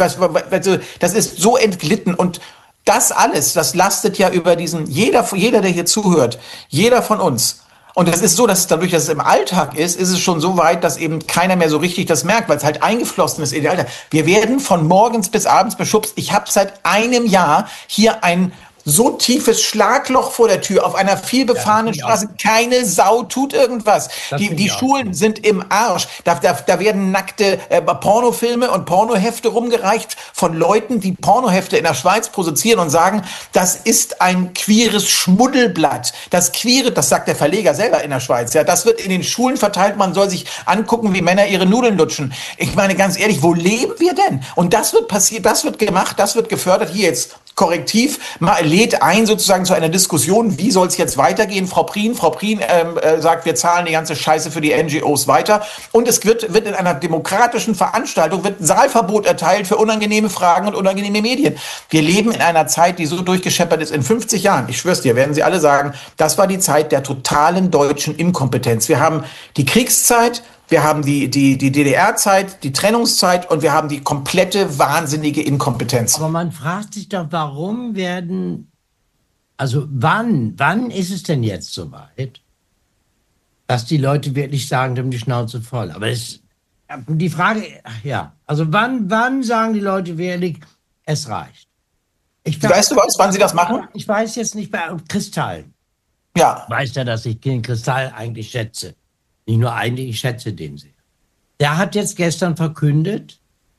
das ist so entglitten und das alles, das lastet ja über diesen, jeder, jeder, der hier zuhört, jeder von uns. Und es ist so, dass es dadurch, dass es im Alltag ist, ist es schon so weit, dass eben keiner mehr so richtig das merkt, weil es halt eingeflossen ist in den Alltag. Wir werden von morgens bis abends beschubst. Ich habe seit einem Jahr hier ein so tiefes Schlagloch vor der Tür auf einer vielbefahrenen ja, Straße. Keine Sau tut irgendwas. Das die die Schulen auch. sind im Arsch. Da, da, da werden nackte äh, Pornofilme und Pornohefte rumgereicht von Leuten, die Pornohefte in der Schweiz produzieren und sagen, das ist ein queeres Schmuddelblatt. Das queere, das sagt der Verleger selber in der Schweiz. Ja, das wird in den Schulen verteilt. Man soll sich angucken, wie Männer ihre Nudeln lutschen. Ich meine, ganz ehrlich, wo leben wir denn? Und das wird passiert, das wird gemacht, das wird gefördert. Hier jetzt Korrektiv mal lädt ein sozusagen zu einer Diskussion, wie soll es jetzt weitergehen. Frau Prien, Frau Prien ähm, äh, sagt, wir zahlen die ganze Scheiße für die N G Os weiter. Und es wird, wird in einer demokratischen Veranstaltung wird ein Saalverbot erteilt für unangenehme Fragen und unangenehme Medien. Wir leben in einer Zeit, die so durchgescheppert ist. In fünfzig Jahren, ich schwör's dir, werden Sie alle sagen, das war die Zeit der totalen deutschen Inkompetenz. Wir haben die Kriegszeit, wir haben die, die, die D D R-Zeit, die Trennungszeit und wir haben die komplette wahnsinnige Inkompetenz. Aber man fragt sich doch, warum werden, also wann, wann ist es denn jetzt soweit, dass die Leute wirklich sagen, die haben die Schnauze voll? Aber es, die Frage, ja, also wann, wann sagen die Leute wirklich, es reicht? Ich Weißt du was, wann sie das machen? Ich weiß jetzt nicht bei Kristall. Ja. Weiß ja, dass ich den Kristall eigentlich schätze. Nicht nur eigentlich, ich schätze den sehr. Der hat jetzt gestern verkündet,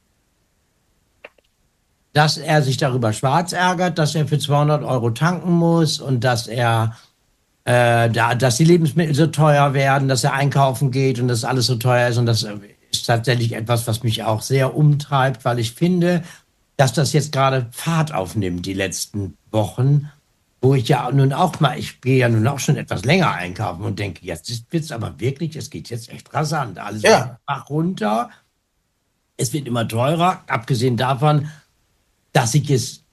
dass er sich darüber schwarz ärgert, dass er für zweihundert Euro tanken muss und dass er, äh, da, dass die Lebensmittel so teuer werden, dass er einkaufen geht und dass alles so teuer ist. Und das ist tatsächlich etwas, was mich auch sehr umtreibt, weil ich finde, dass das jetzt gerade Fahrt aufnimmt, die letzten Wochen, wo ich ja nun auch mal, ich gehe ja nun auch schon etwas länger einkaufen und denke, jetzt wird es aber wirklich, es geht jetzt echt rasant. Alles Ja. geht Bach runter, es wird immer teurer, abgesehen davon, dass ich es,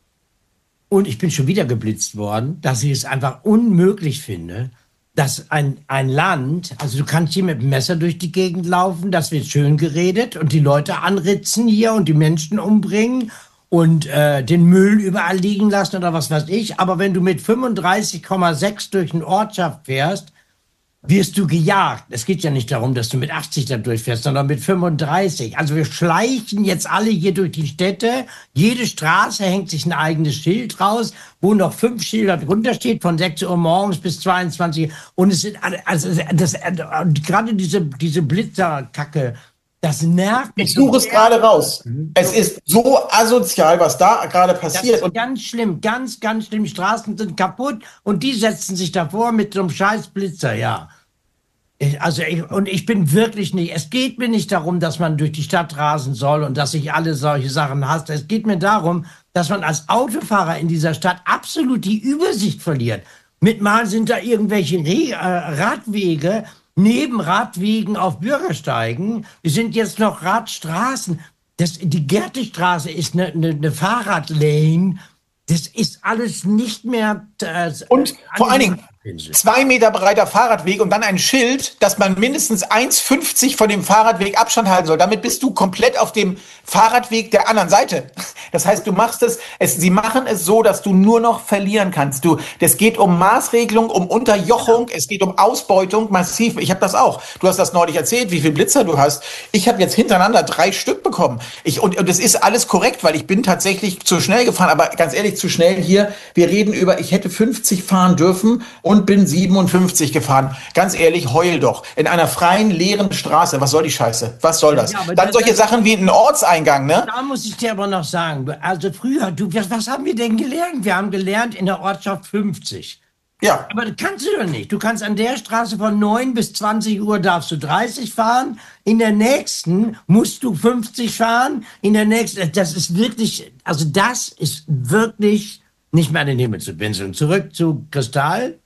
und ich bin schon wieder geblitzt worden, dass ich es einfach unmöglich finde, dass ein, ein Land, also du kannst hier mit dem Messer durch die Gegend laufen, das wird schön geredet und die Leute anritzen hier und die Menschen umbringen und äh, den Müll überall liegen lassen oder was weiß ich. Aber wenn du mit fünfunddreißig Komma sechs durch eine Ortschaft fährst, wirst du gejagt. Es geht ja nicht darum, dass du mit achtzig da durchfährst, sondern mit fünfunddreißig. Also wir schleichen jetzt alle hier durch die Städte. Jede Straße hängt sich ein eigenes Schild raus, wo noch fünf Schilder drunter steht, von sechs Uhr morgens bis zweiundzwanzig Uhr. Und es sind, also das, gerade diese, diese Blitzerkacke, das nervt mich. Ich suche es gerade raus. Es ist so asozial, was da gerade passiert. Das ist ganz schlimm, ganz, ganz schlimm. Die Straßen sind kaputt und die setzen sich davor mit so einem scheiß Blitzer, ja. Ich, also ich, und ich bin wirklich nicht, es geht mir nicht darum, dass man durch die Stadt rasen soll und dass ich alle solche Sachen hasse. Es geht mir darum, dass man als Autofahrer in dieser Stadt absolut die Übersicht verliert. Mit mal sind da irgendwelche Re äh, Radwege, neben Radwegen auf Bürgersteigen. Wir sind jetzt noch Radstraßen. Das, die Gertestraße ist eine, eine, eine Fahrradlane. Das ist alles nicht mehr... Äh, und vor allen Dingen zwei Meter breiter Fahrradweg und dann ein Schild, dass man mindestens eins fünfzig von dem Fahrradweg Abstand halten soll. Damit bist du komplett auf dem Fahrradweg der anderen Seite. Das heißt, du machst es, es sie machen es so, dass du nur noch verlieren kannst. Du, das geht um Maßregelung, um Unterjochung, es geht um Ausbeutung massiv. Ich habe das auch. Du hast das neulich erzählt, wie viel Blitzer du hast. Ich habe jetzt hintereinander drei Stück bekommen. Ich, und, und das ist alles korrekt, weil ich bin tatsächlich zu schnell gefahren. Aber ganz ehrlich, zu schnell hier. Wir reden über, ich hätte fünfzig fahren dürfen und bin siebenundfünfzig gefahren. Ganz ehrlich, heul doch. In einer freien, leeren Straße. Was soll die Scheiße? Was soll das? Ja, Dann das, solche das, Sachen wie ein Ortseingang, ne? Da muss ich dir aber noch sagen, also früher, du, was haben wir denn gelernt? Wir haben gelernt in der Ortschaft fünfzig. Ja. Aber das kannst du doch nicht. Du kannst an der Straße von neun bis zwanzig Uhr darfst du dreißig fahren. In der nächsten musst du fünfzig fahren. In der nächsten, das ist wirklich, also das ist wirklich nicht mehr an den Himmel zu pinseln. Zurück zu Kristall.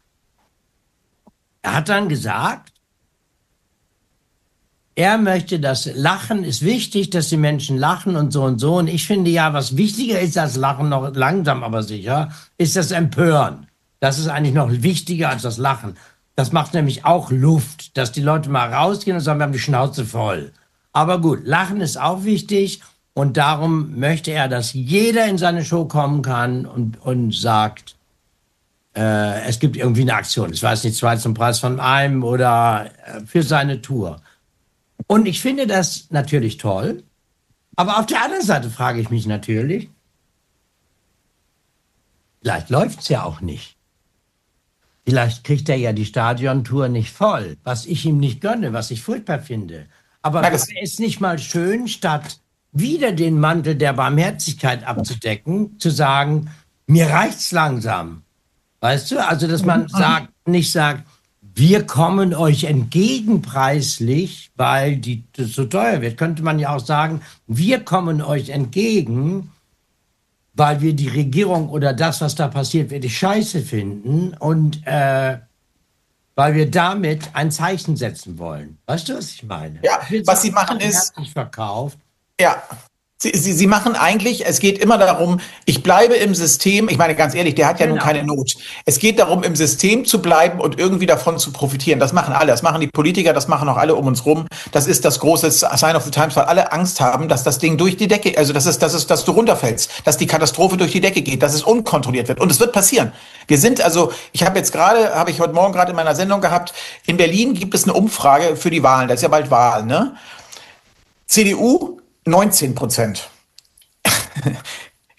Er hat dann gesagt, er möchte, das Lachen ist wichtig, dass die Menschen lachen und so und so. Und ich finde ja, was wichtiger ist als Lachen, noch langsam aber sicher, ist das Empören. Das ist eigentlich noch wichtiger als das Lachen. Das macht nämlich auch Luft, dass die Leute mal rausgehen und sagen, wir haben die Schnauze voll. Aber gut, Lachen ist auch wichtig und darum möchte er, dass jeder in seine Show kommen kann und, und sagt, äh, es gibt irgendwie eine Aktion. Ich weiß nicht, zwei zum Preis von einem oder äh, für seine Tour. Und ich finde das natürlich toll. Aber auf der anderen Seite frage ich mich natürlich, vielleicht läuft es ja auch nicht. Vielleicht kriegt er ja die Stadiontour nicht voll, was ich ihm nicht gönne, was ich furchtbar finde. Aber wäre es nicht mal schön, statt wieder den Mantel der Barmherzigkeit abzudecken, zu sagen, mir reicht's langsam. Weißt du? Also, dass man sagt, nicht sagt, wir kommen euch entgegen preislich, weil die, das so teuer wird. Könnte man ja auch sagen, wir kommen euch entgegen, weil wir die Regierung oder das, was da passiert, wirklich scheiße finden und äh, weil wir damit ein Zeichen setzen wollen. Weißt du, was ich meine? Ja, was sie machen ist... verkauft. Ja. Sie, sie, sie machen eigentlich, es geht immer darum, ich bleibe im System, ich meine ganz ehrlich, der hat ja genau. nun keine Not. Es geht darum, im System zu bleiben und irgendwie davon zu profitieren. Das machen alle, das machen die Politiker, das machen auch alle um uns rum. Das ist das große Sign of the Times, weil alle Angst haben, dass das Ding durch die Decke, also das ist, das ist, dass du runterfällst, dass die Katastrophe durch die Decke geht, dass es unkontrolliert wird. Und es wird passieren. Wir sind also, ich habe jetzt gerade, habe ich heute Morgen gerade in meiner Sendung gehabt, in Berlin gibt es eine Umfrage für die Wahlen, da ist ja bald Wahl, ne? C D U neunzehn Prozent.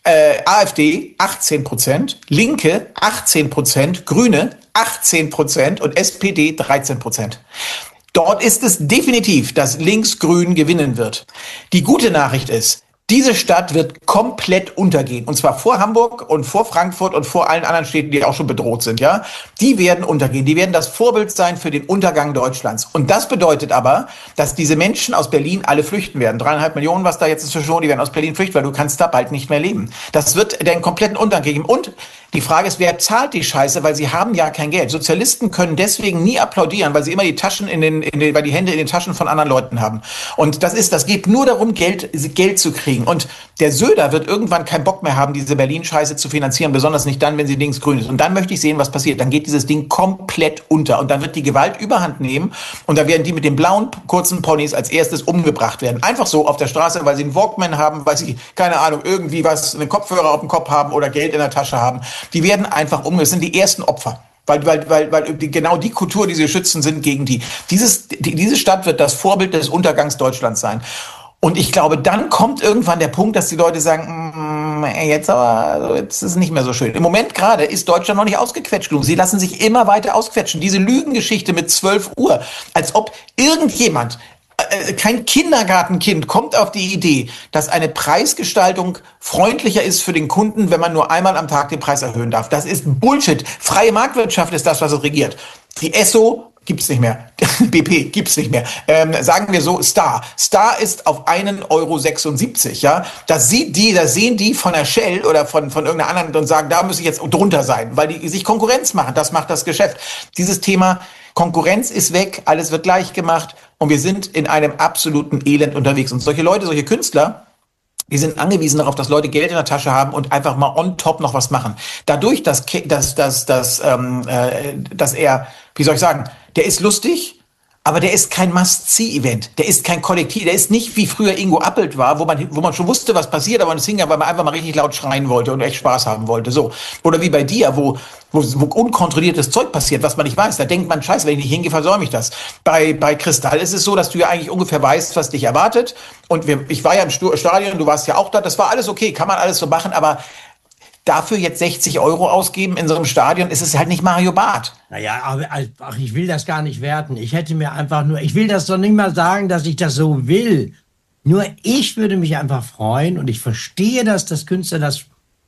Äh, AfD achtzehn Prozent, Linke achtzehn Prozent, Grüne achtzehn Prozent und S P D dreizehn Prozent. Dort ist es definitiv, dass Links-Grün gewinnen wird. Die gute Nachricht ist, diese Stadt wird komplett untergehen. Und zwar vor Hamburg und vor Frankfurt und vor allen anderen Städten, die auch schon bedroht sind, ja. Die werden untergehen. Die werden das Vorbild sein für den Untergang Deutschlands. Und das bedeutet aber, dass diese Menschen aus Berlin alle flüchten werden. Dreieinhalb Millionen, was da jetzt ist, schon, die werden aus Berlin flüchten, weil du kannst da bald nicht mehr leben. Das wird den kompletten Untergang geben. Und die Frage ist, wer zahlt die Scheiße, weil sie haben ja kein Geld. Sozialisten können deswegen nie applaudieren, weil sie immer die Taschen in den, in den, weil die Hände in den Taschen von anderen Leuten haben. Und das ist, das geht nur darum, Geld, Geld zu kriegen. Und der Söder wird irgendwann keinen Bock mehr haben, diese Berlin-Scheiße zu finanzieren, besonders nicht dann, wenn sie links-grün ist. Und dann möchte ich sehen, was passiert. Dann geht dieses Ding komplett unter. Und dann wird die Gewalt überhand nehmen. Und da werden die mit den blauen, kurzen Ponys als erstes umgebracht werden. Einfach so auf der Straße, weil sie einen Walkman haben, weil sie, keine Ahnung, irgendwie was, einen Kopfhörer auf dem Kopf haben oder Geld in der Tasche haben. Die werden einfach umgebracht. Das sind die ersten Opfer. Weil, weil, weil, weil die, genau die Kultur, die sie schützen, sind gegen die. Dieses, die. Diese Stadt wird das Vorbild des Untergangs Deutschlands sein. Und ich glaube, dann kommt irgendwann der Punkt, dass die Leute sagen, mm, jetzt aber, jetzt ist es nicht mehr so schön. Im Moment gerade ist Deutschland noch nicht ausgequetscht genug. Sie lassen sich immer weiter ausquetschen. Diese Lügengeschichte mit zwölf Uhr, als ob irgendjemand, äh, kein Kindergartenkind kommt auf die Idee, dass eine Preisgestaltung freundlicher ist für den Kunden, wenn man nur einmal am Tag den Preis erhöhen darf. Das ist Bullshit. Freie Marktwirtschaft ist das, was es regiert. Die Esso gibt's nicht mehr. B P gibt's nicht mehr. Ähm, sagen wir so, Star. Star ist auf einen Euro sechsundsiebzig, ja. Das sieht die, das sehen die von der Shell oder von, von irgendeiner anderen und sagen, da muss ich jetzt drunter sein, weil die sich Konkurrenz machen. Das macht das Geschäft. Dieses Thema Konkurrenz ist weg, alles wird gleich gemacht und wir sind in einem absoluten Elend unterwegs. Und solche Leute, solche Künstler, die sind angewiesen darauf, dass Leute Geld in der Tasche haben und einfach mal on top noch was machen. Dadurch, dass, dass, dass, dass, ähm, äh, dass er, wie soll ich sagen, der ist lustig, aber der ist kein Must-See-Event. Der ist kein Kollektiv. Der ist nicht wie früher Ingo Appelt war, wo man, wo man schon wusste, was passiert, aber es hing ja, weil man einfach mal richtig laut schreien wollte und echt Spaß haben wollte. So. Oder wie bei dir, wo, wo, wo unkontrolliertes Zeug passiert, was man nicht weiß. Da denkt man, scheiße, wenn ich nicht hingehe, versäume ich das. Bei, bei Kristall ist es so, dass du ja eigentlich ungefähr weißt, was dich erwartet. Und wir, ich war ja im Stadion, du warst ja auch da. Das war alles okay, kann man alles so machen, aber dafür jetzt sechzig Euro ausgeben in so einem Stadion, ist es halt nicht Mario Barth. Naja, aber ach, ich will das gar nicht werten. Ich hätte mir einfach nur, ich will das doch nicht mal sagen, dass ich das so will. Nur ich würde mich einfach freuen und ich verstehe das, dass Künstler das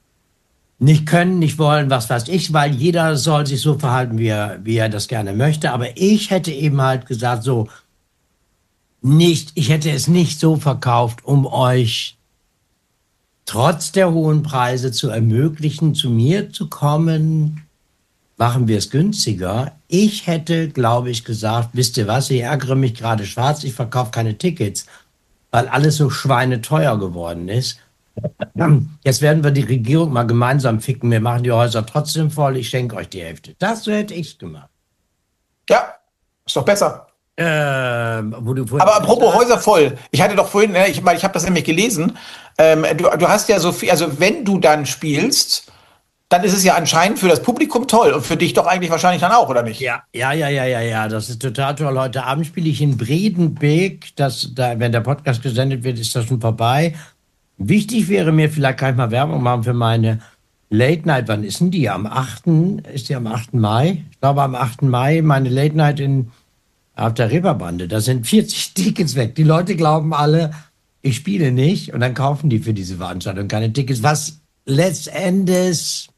nicht können, nicht wollen, was weiß ich, weil jeder soll sich so verhalten, wie er, wie er das gerne möchte. Aber ich hätte eben halt gesagt, so, nicht, ich hätte es nicht so verkauft, um euch trotz der hohen Preise zu ermöglichen, zu mir zu kommen, machen wir es günstiger. Ich hätte, glaube ich, gesagt, wisst ihr was, ich ärgere mich gerade schwarz, ich verkaufe keine Tickets, weil alles so schweineteuer geworden ist. Jetzt werden wir die Regierung mal gemeinsam ficken, wir machen die Häuser trotzdem voll, ich schenke euch die Hälfte. Das so hätte ich gemacht. Ja, ist doch besser. Ähm, wo du Aber apropos Häuser voll, ich hatte doch vorhin, ich, ich habe das nämlich gelesen, ähm, du, du hast ja so viel, also wenn du dann spielst, dann ist es ja anscheinend für das Publikum toll und für dich doch eigentlich wahrscheinlich dann auch, oder nicht? Ja, ja, ja, ja, ja, ja, das ist total toll. Heute Abend spiele ich in Bredenbeek, das, da, wenn der Podcast gesendet wird, ist das schon vorbei. Wichtig wäre mir, vielleicht kann ich mal Werbung machen für meine Late Night, wann ist denn die? Am achten Ist die am achten Mai? Ich glaube am achten Mai, meine Late Night in auf der Reeperbahn, da sind vierzig Tickets weg. Die Leute glauben alle, ich spiele nicht und dann kaufen die für diese Veranstaltung keine Tickets, was letztendlich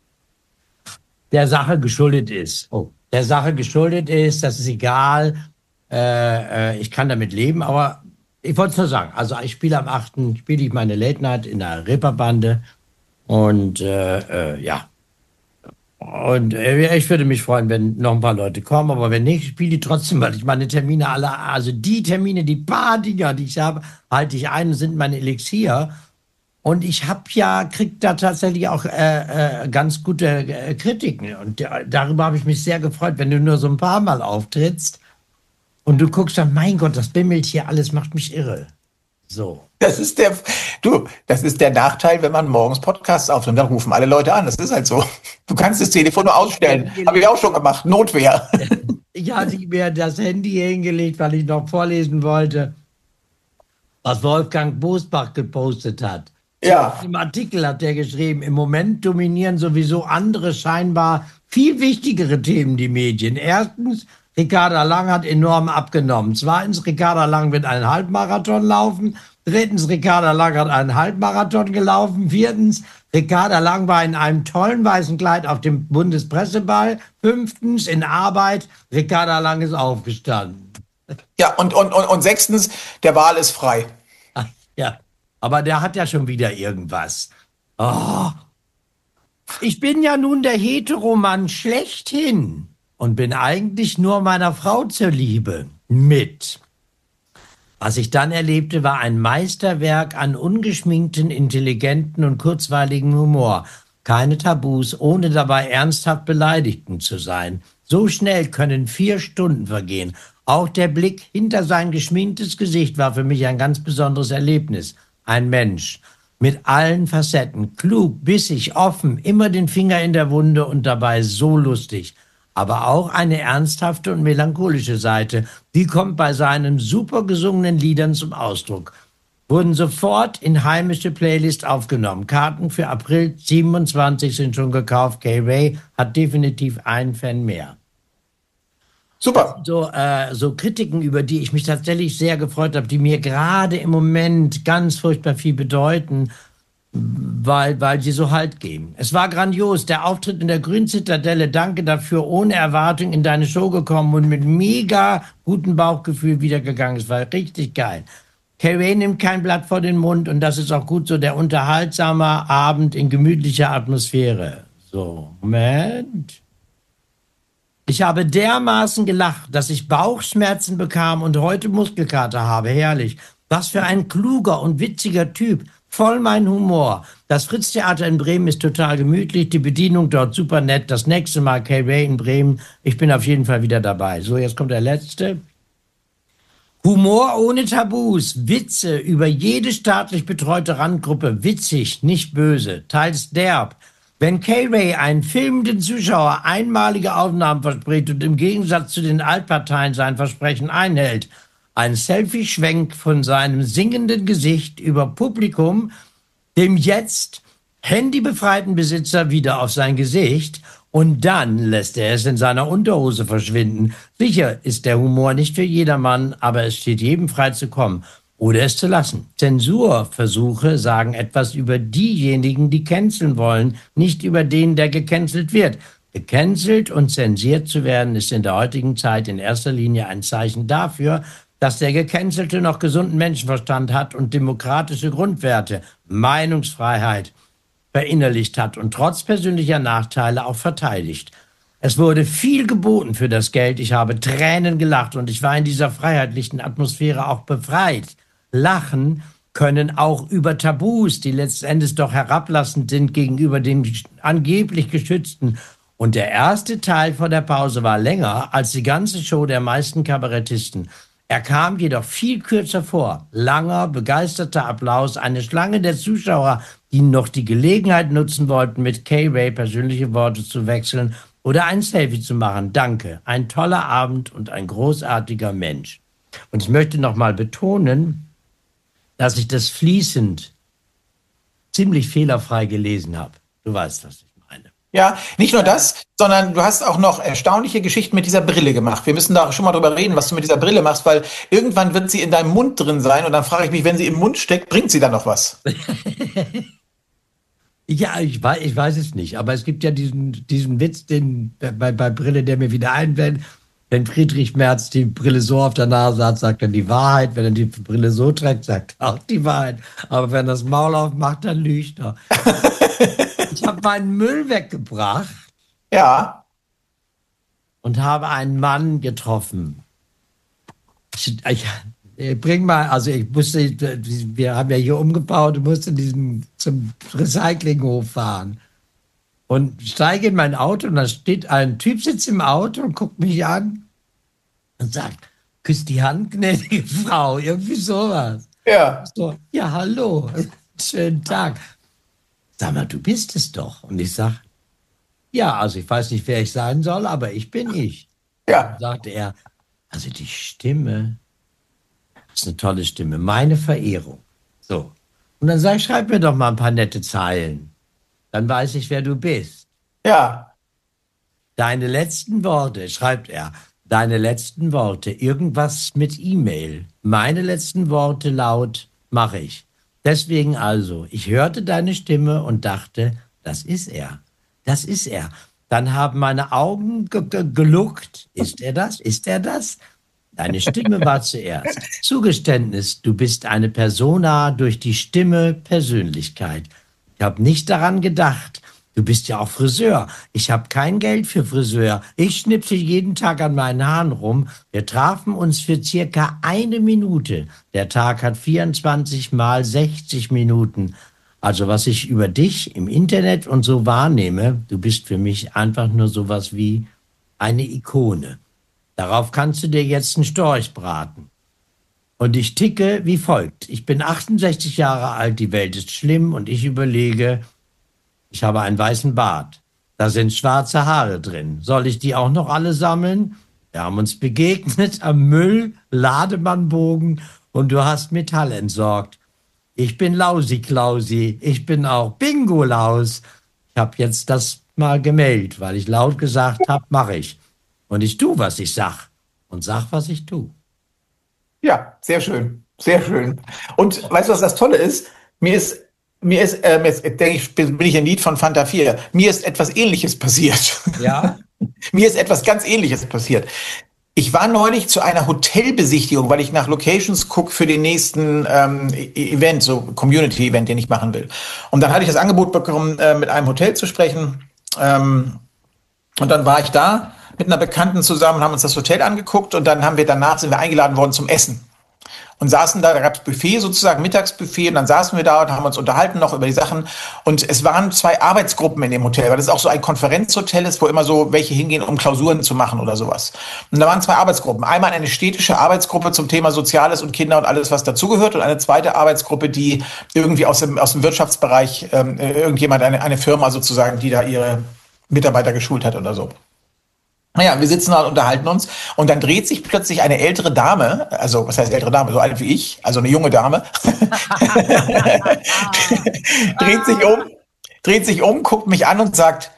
der Sache geschuldet ist. Oh, der Sache geschuldet ist, das ist egal, äh, äh, ich kann damit leben, aber ich wollte es nur sagen, also ich spiele am achten spiele ich meine Late Night in der Reeperbahn und äh, äh, ja, und äh, ich würde mich freuen, wenn noch ein paar Leute kommen, aber wenn nicht, spiele ich trotzdem, weil ich meine Termine alle, also die Termine, die paar Dinger, die ich habe, halte ich ein, sind meine Elixier. Und ich habe ja, krieg da tatsächlich auch äh, äh, ganz gute äh, Kritiken. Und äh, darüber habe ich mich sehr gefreut, wenn du nur so ein paar Mal auftrittst und du guckst dann, mein Gott, das bimmelt hier alles, macht mich irre. So. Das ist der, du, das ist der Nachteil, wenn man morgens Podcasts aufnimmt, dann rufen alle Leute an. Das ist halt so. Du kannst das Telefon nur ausstellen. Habe ich auch schon gemacht. Notwehr. Ich hatte mir das Handy hingelegt, weil ich noch vorlesen wollte, was Wolfgang Bosbach gepostet hat. Ja. Im Artikel hat der geschrieben, im Moment dominieren sowieso andere scheinbar viel wichtigere Themen die Medien. Erstens, Ricarda Lang hat enorm abgenommen. Zweitens, Ricarda Lang wird einen Halbmarathon laufen. Drittens, Ricarda Lang hat einen Halbmarathon gelaufen. Viertens, Ricarda Lang war in einem tollen weißen Kleid auf dem Bundespresseball. Fünftens, in Arbeit, Ricarda Lang ist aufgestanden. Ja, und, und, und, und sechstens, der Wal ist frei. Ach, ja, aber der hat ja schon wieder irgendwas. Oh. Ich bin ja nun der Heteromann schlechthin und bin eigentlich nur meiner Frau zur Liebe. Mit. Was ich dann erlebte, war ein Meisterwerk an ungeschminkten, intelligenten und kurzweiligen Humor. Keine Tabus, ohne dabei ernsthaft beleidigend zu sein. So schnell können vier Stunden vergehen. Auch der Blick hinter sein geschminktes Gesicht war für mich ein ganz besonderes Erlebnis. Ein Mensch mit allen Facetten, klug, bissig, offen, immer den Finger in der Wunde und dabei so lustig. Aber auch eine ernsthafte und melancholische Seite, die kommt bei seinen super gesungenen Liedern zum Ausdruck. Wurden sofort in heimische Playlist aufgenommen. Karten für April siebenundzwanzig sind schon gekauft. K-Ray hat definitiv einen Fan mehr. Super. So, äh, so Kritiken, über die ich mich tatsächlich sehr gefreut habe, die mir gerade im Moment ganz furchtbar viel bedeuten, weil, weil sie so Halt geben. Es war grandios, der Auftritt in der Grünzitadelle, danke dafür, ohne Erwartung in deine Show gekommen und mit mega gutem Bauchgefühl wiedergegangen. Es war richtig geil. K-Ray nimmt kein Blatt vor den Mund und das ist auch gut so, der unterhaltsame Abend in gemütlicher Atmosphäre. So, Moment. Ich habe dermaßen gelacht, dass ich Bauchschmerzen bekam und heute Muskelkater habe. Herrlich. Was für ein kluger und witziger Typ. Voll mein Humor. Das Fritz-Theater in Bremen ist total gemütlich. Die Bedienung dort super nett. Das nächste Mal K-Ray in Bremen. Ich bin auf jeden Fall wieder dabei. So, jetzt kommt der letzte. Humor ohne Tabus. Witze über jede staatlich betreute Randgruppe. Witzig, nicht böse. Teils derb. Wenn K-Ray einen filmenden Zuschauer einmalige Aufnahmen verspricht und im Gegensatz zu den Altparteien sein Versprechen einhält, ein Selfie-Schwenk von seinem singenden Gesicht über Publikum, dem jetzt handybefreiten Besitzer wieder auf sein Gesicht und dann lässt er es in seiner Unterhose verschwinden. Sicher ist der Humor nicht für jedermann, aber es steht jedem frei zu kommen oder es zu lassen. Zensurversuche sagen etwas über diejenigen, die canceln wollen, nicht über den, der gecancelt wird. Gecancelt und zensiert zu werden, ist in der heutigen Zeit in erster Linie ein Zeichen dafür, dass der Gecancelte noch gesunden Menschenverstand hat und demokratische Grundwerte, Meinungsfreiheit verinnerlicht hat und trotz persönlicher Nachteile auch verteidigt. Es wurde viel geboten für das Geld, ich habe Tränen gelacht und ich war in dieser freiheitlichen Atmosphäre auch befreit. Lachen können auch über Tabus, die letzten Endes doch herablassend sind gegenüber den angeblich Geschützten. Und der erste Teil vor der Pause war länger als die ganze Show der meisten Kabarettisten. Er kam jedoch viel kürzer vor. Langer, begeisterter Applaus, eine Schlange der Zuschauer, die noch die Gelegenheit nutzen wollten, mit K-Ray persönliche Worte zu wechseln oder ein Selfie zu machen. Danke, ein toller Abend und ein großartiger Mensch. Und ich möchte noch mal betonen, dass ich das fließend ziemlich fehlerfrei gelesen habe. Du weißt, was ich meine. Ja, nicht nur das, sondern du hast auch noch erstaunliche Geschichten mit dieser Brille gemacht. Wir müssen da schon mal drüber reden, was du mit dieser Brille machst, weil irgendwann wird sie in deinem Mund drin sein und dann frage ich mich, wenn sie im Mund steckt, bringt sie dann noch was? Ja, ich weiß, ich weiß es nicht, aber es gibt ja diesen, diesen Witz, den bei, bei Brille, der mir wieder einfällt. Wenn Friedrich Merz die Brille so auf der Nase hat, sagt er die Wahrheit. Wenn er die Brille so trägt, sagt er auch die Wahrheit. Aber wenn er das Maul aufmacht, dann lügt er. Ich habe meinen Müll weggebracht. Ja. Und habe einen Mann getroffen. Ich, ich, ich bring mal, also ich musste, wir haben ja hier umgebaut und musste diesen, zum Recyclinghof fahren. Und steige in mein Auto und da steht ein Typ, sitzt im Auto und guckt mich an und sagt, küsst die Hand, gnädige Frau, irgendwie sowas. Ja. So, ja, hallo, schönen Tag. Sag mal, du bist es doch. Und ich sag, ja, also ich weiß nicht, wer ich sein soll, aber ich bin ich. Ja. Dann sagte er, also die Stimme, das ist eine tolle Stimme, meine Verehrung. So. Und dann sag ich, schreib mir doch mal ein paar nette Zeilen. Dann weiß ich, wer du bist. Ja. Deine letzten Worte, schreibt er, deine letzten Worte, irgendwas mit E-Mail. Meine letzten Worte laut, mache ich. Deswegen also, ich hörte deine Stimme und dachte, das ist er, das ist er. Dann haben meine Augen ge ge geluckt. Ist er das? Ist er das? Deine Stimme war zuerst. Zugeständnis, du bist eine Persona durch die Stimme Persönlichkeit. Ich habe nicht daran gedacht. Du bist ja auch Friseur. Ich habe kein Geld für Friseur. Ich schnipse jeden Tag an meinen Haaren rum. Wir trafen uns für circa eine Minute. Der Tag hat vierundzwanzig mal sechzig Minuten. Also was ich über dich im Internet und so wahrnehme, du bist für mich einfach nur sowas wie eine Ikone. Darauf kannst du dir jetzt einen Storch braten. Und ich ticke wie folgt. Ich bin achtundsechzig Jahre alt, die Welt ist schlimm und ich überlege, ich habe einen weißen Bart. Da sind schwarze Haare drin. Soll ich die auch noch alle sammeln? Wir haben uns begegnet am Müll-Lademannbogen und du hast Metall entsorgt. Ich bin Lausi Klausi. Ich bin auch Bingo Laus. Ich habe jetzt das mal gemeldet, weil ich laut gesagt habe, mache ich. Und ich tu, was ich sag. Und sag, was ich tu. Ja, sehr schön. Sehr schön. Und weißt du, was das Tolle ist? Mir ist Mir ist, ähm, jetzt denke ich, bin ich ein Lied von Fanta vier. Mir ist etwas Ähnliches passiert. Ja? Mir ist etwas ganz Ähnliches passiert. Ich war neulich zu einer Hotelbesichtigung, weil ich nach Locations gucke für den nächsten ähm, Event, so Community-Event, den ich machen will. Und dann hatte ich das Angebot bekommen, äh, mit einem Hotel zu sprechen. Ähm, und dann war ich da mit einer Bekannten zusammen, haben uns das Hotel angeguckt und dann haben wir danach sind wir eingeladen worden zum Essen. Und saßen da, da gab es Buffet sozusagen, Mittagsbuffet, und dann saßen wir da und haben uns unterhalten noch über die Sachen. Und es waren zwei Arbeitsgruppen in dem Hotel, weil das auch so ein Konferenzhotel ist, wo immer so welche hingehen, um Klausuren zu machen oder sowas. Und da waren zwei Arbeitsgruppen. Einmal eine städtische Arbeitsgruppe zum Thema Soziales und Kinder und alles, was dazugehört, und eine zweite Arbeitsgruppe, die irgendwie aus dem, aus dem Wirtschaftsbereich, ähm, irgendjemand, eine, eine Firma sozusagen, die da ihre Mitarbeiter geschult hat oder so. Naja, wir sitzen da und unterhalten uns und dann dreht sich plötzlich eine ältere Dame, also was heißt ältere Dame, so alt wie ich, also eine junge Dame, dreht sich um, dreht sich um, guckt mich an und sagt,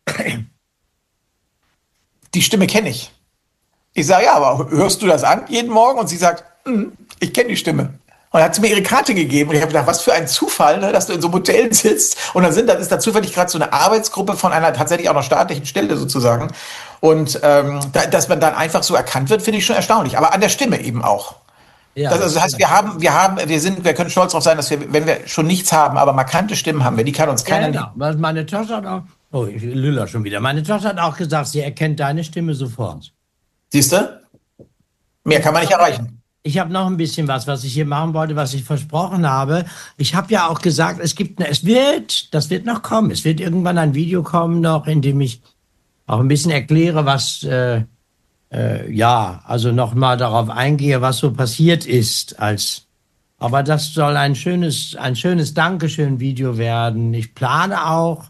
die Stimme kenne ich. Ich sage, ja, aber hörst du das an jeden Morgen? Und sie sagt, ich kenne die Stimme. Und dann hat sie mir ihre Karte gegeben und ich habe gedacht, was für ein Zufall, ne, dass du in so einem Hotel sitzt und dann sind, dann ist da zufällig gerade so eine Arbeitsgruppe von einer tatsächlich auch noch staatlichen Stelle sozusagen und ähm, da, dass man dann einfach so erkannt wird, finde ich schon erstaunlich, aber an der Stimme eben auch. Ja, das, also das heißt, wir haben, wir haben, wir sind, wir können stolz darauf sein, dass wir, wenn wir schon nichts haben, aber markante Stimmen haben wir, die kann uns keiner nehmen. Genau. Meine Tochter hat auch, oh, ich lüller schon wieder, meine Tochter hat auch gesagt, sie erkennt deine Stimme sofort. Siehst du? Mehr kann man nicht erreichen. Ich habe noch ein bisschen was, was ich hier machen wollte, was ich versprochen habe. Ich habe ja auch gesagt, es gibt, eine, es wird, das wird noch kommen. Es wird irgendwann ein Video kommen noch, in dem ich auch ein bisschen erkläre, was, äh, äh, ja, also nochmal darauf eingehe, was so passiert ist. Als, aber das soll ein schönes, ein schönes Dankeschön-Video werden. Ich plane auch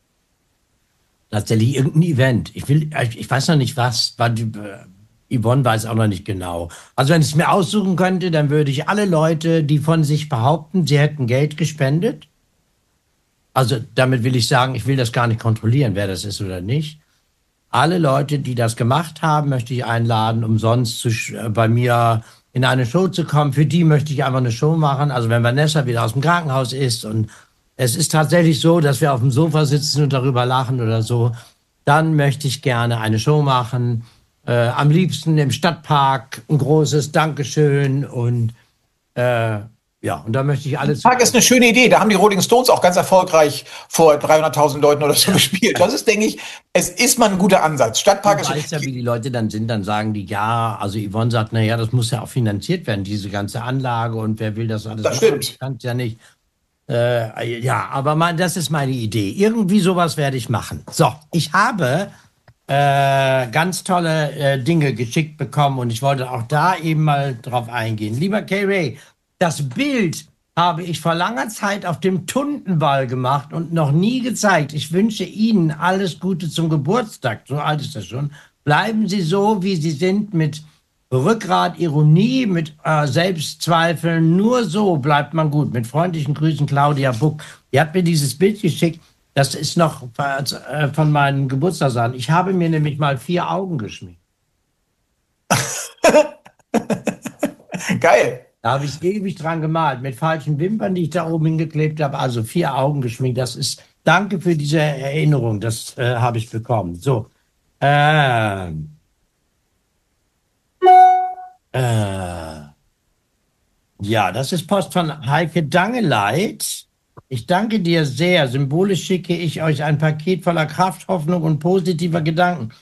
tatsächlich irgendein Event. Ich will, ich weiß noch nicht was, wann die, Yvonne weiß auch noch nicht genau. Also wenn ich es mir aussuchen könnte, dann würde ich alle Leute, die von sich behaupten, sie hätten Geld gespendet, also damit will ich sagen, ich will das gar nicht kontrollieren, wer das ist oder nicht. Alle Leute, die das gemacht haben, möchte ich einladen, umsonst zu, äh, bei mir in eine Show zu kommen. Für die möchte ich einfach eine Show machen. Also wenn Vanessa wieder aus dem Krankenhaus ist und es ist tatsächlich so, dass wir auf dem Sofa sitzen und darüber lachen oder so, dann möchte ich gerne eine Show machen. Äh, am liebsten im Stadtpark, ein großes Dankeschön und äh, ja, und da möchte ich alles... Park ist eine schöne Idee, da haben die Rolling Stones auch ganz erfolgreich vor dreihunderttausend Leuten oder so gespielt. Das ist, denke ich, es ist mal ein guter Ansatz. Stadtpark ist... Du weißt ja, wie die Leute dann sind, dann sagen die, ja, also Yvonne sagt, naja, das muss ja auch finanziert werden, diese ganze Anlage und wer will das alles das machen? Stimmt. Ich kann es ja nicht. Äh, ja, aber mein, das ist meine Idee. Irgendwie sowas werde ich machen. So, ich habe... Äh, ganz tolle äh, Dinge geschickt bekommen und ich wollte auch da eben mal drauf eingehen. Lieber K-Ray, das Bild habe ich vor langer Zeit auf dem Tuntenball gemacht und noch nie gezeigt. Ich wünsche Ihnen alles Gute zum Geburtstag. So alt ist das schon. Bleiben Sie so, wie Sie sind, mit Rückgrat, Ironie, mit äh, Selbstzweifeln. Nur so bleibt man gut. Mit freundlichen Grüßen, Claudia Buck. Die hat mir dieses Bild geschickt. Das ist noch äh, von meinem Geburtstag an. Ich habe mir nämlich mal vier Augen geschminkt. Geil. Da habe ich ewig dran gemalt. Mit falschen Wimpern, die ich da oben hingeklebt habe. Also vier Augen geschminkt. Das ist, danke für diese Erinnerung. Das äh, habe ich bekommen. So. Ähm. Äh, ja, das ist Post von Heike Dangeleit. Ich danke dir sehr. Symbolisch schicke ich euch ein Paket voller Kraft, Hoffnung und positiver Gedanken.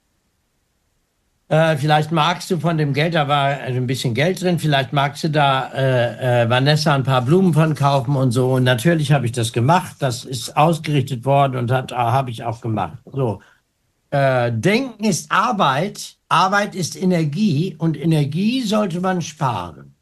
Äh, vielleicht magst du von dem Geld, da war ein bisschen Geld drin, vielleicht magst du da äh, äh, Vanessa ein paar Blumen von kaufen und so. Und natürlich habe ich das gemacht. Das ist ausgerichtet worden und hat habe ich auch gemacht. So. Äh, Denken ist Arbeit, Arbeit ist Energie und Energie sollte man sparen.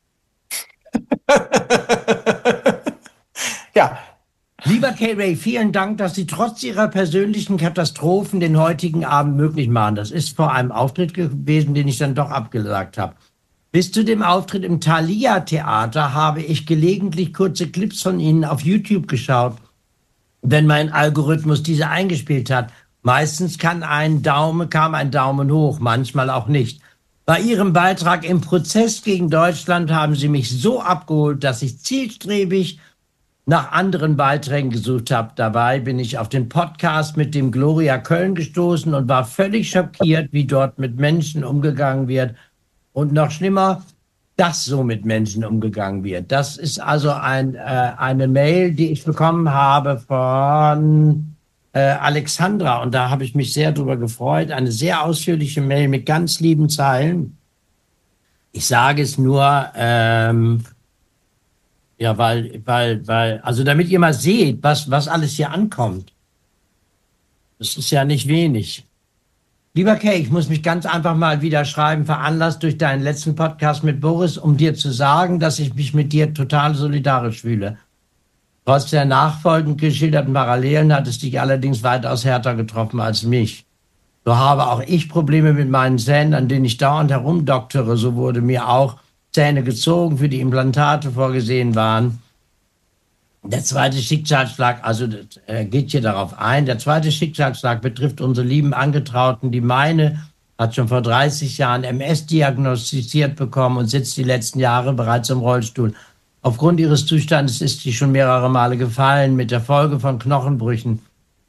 Ja. Lieber K-Ray, vielen Dank, dass Sie trotz Ihrer persönlichen Katastrophen den heutigen Abend möglich machen. Das ist vor einem Auftritt gewesen, den ich dann doch abgesagt habe. Bis zu dem Auftritt im Thalia-Theater habe ich gelegentlich kurze Clips von Ihnen auf YouTube geschaut, wenn mein Algorithmus diese eingespielt hat. Meistens kann ein Daumen, kam ein Daumen hoch, manchmal auch nicht. Bei Ihrem Beitrag im Prozess gegen Deutschland haben Sie mich so abgeholt, dass ich zielstrebig nach anderen Beiträgen gesucht habe. Dabei bin ich auf den Podcast mit dem Gloria Köln gestoßen und war völlig schockiert, wie dort mit Menschen umgegangen wird. Und noch schlimmer, dass so mit Menschen umgegangen wird. Das ist also ein, äh, eine Mail, die ich bekommen habe von äh, Alexandra. Und da habe ich mich sehr drüber gefreut. Eine sehr ausführliche Mail mit ganz lieben Zeilen. Ich sage es nur, ähm, ja, weil, weil, weil, also damit ihr mal seht, was, was alles hier ankommt. Das ist ja nicht wenig. Lieber Kay, ich muss mich ganz einfach mal wieder schreiben, veranlasst durch deinen letzten Podcast mit Boris, um dir zu sagen, dass ich mich mit dir total solidarisch fühle. Trotz der nachfolgend geschilderten Parallelen hat es dich allerdings weitaus härter getroffen als mich. So habe auch ich Probleme mit meinen Zähnen, an denen ich dauernd herumdoktere. So wurde mir auch Zähne gezogen, für die Implantate vorgesehen waren. Der zweite Schicksalsschlag, also das, äh, geht hier darauf ein, der zweite Schicksalsschlag betrifft unsere lieben Angetrauten. Die meine hat schon vor dreißig Jahren M S diagnostiziert bekommen und sitzt die letzten Jahre bereits im Rollstuhl. Aufgrund ihres Zustandes ist sie schon mehrere Male gefallen, mit der Folge von Knochenbrüchen.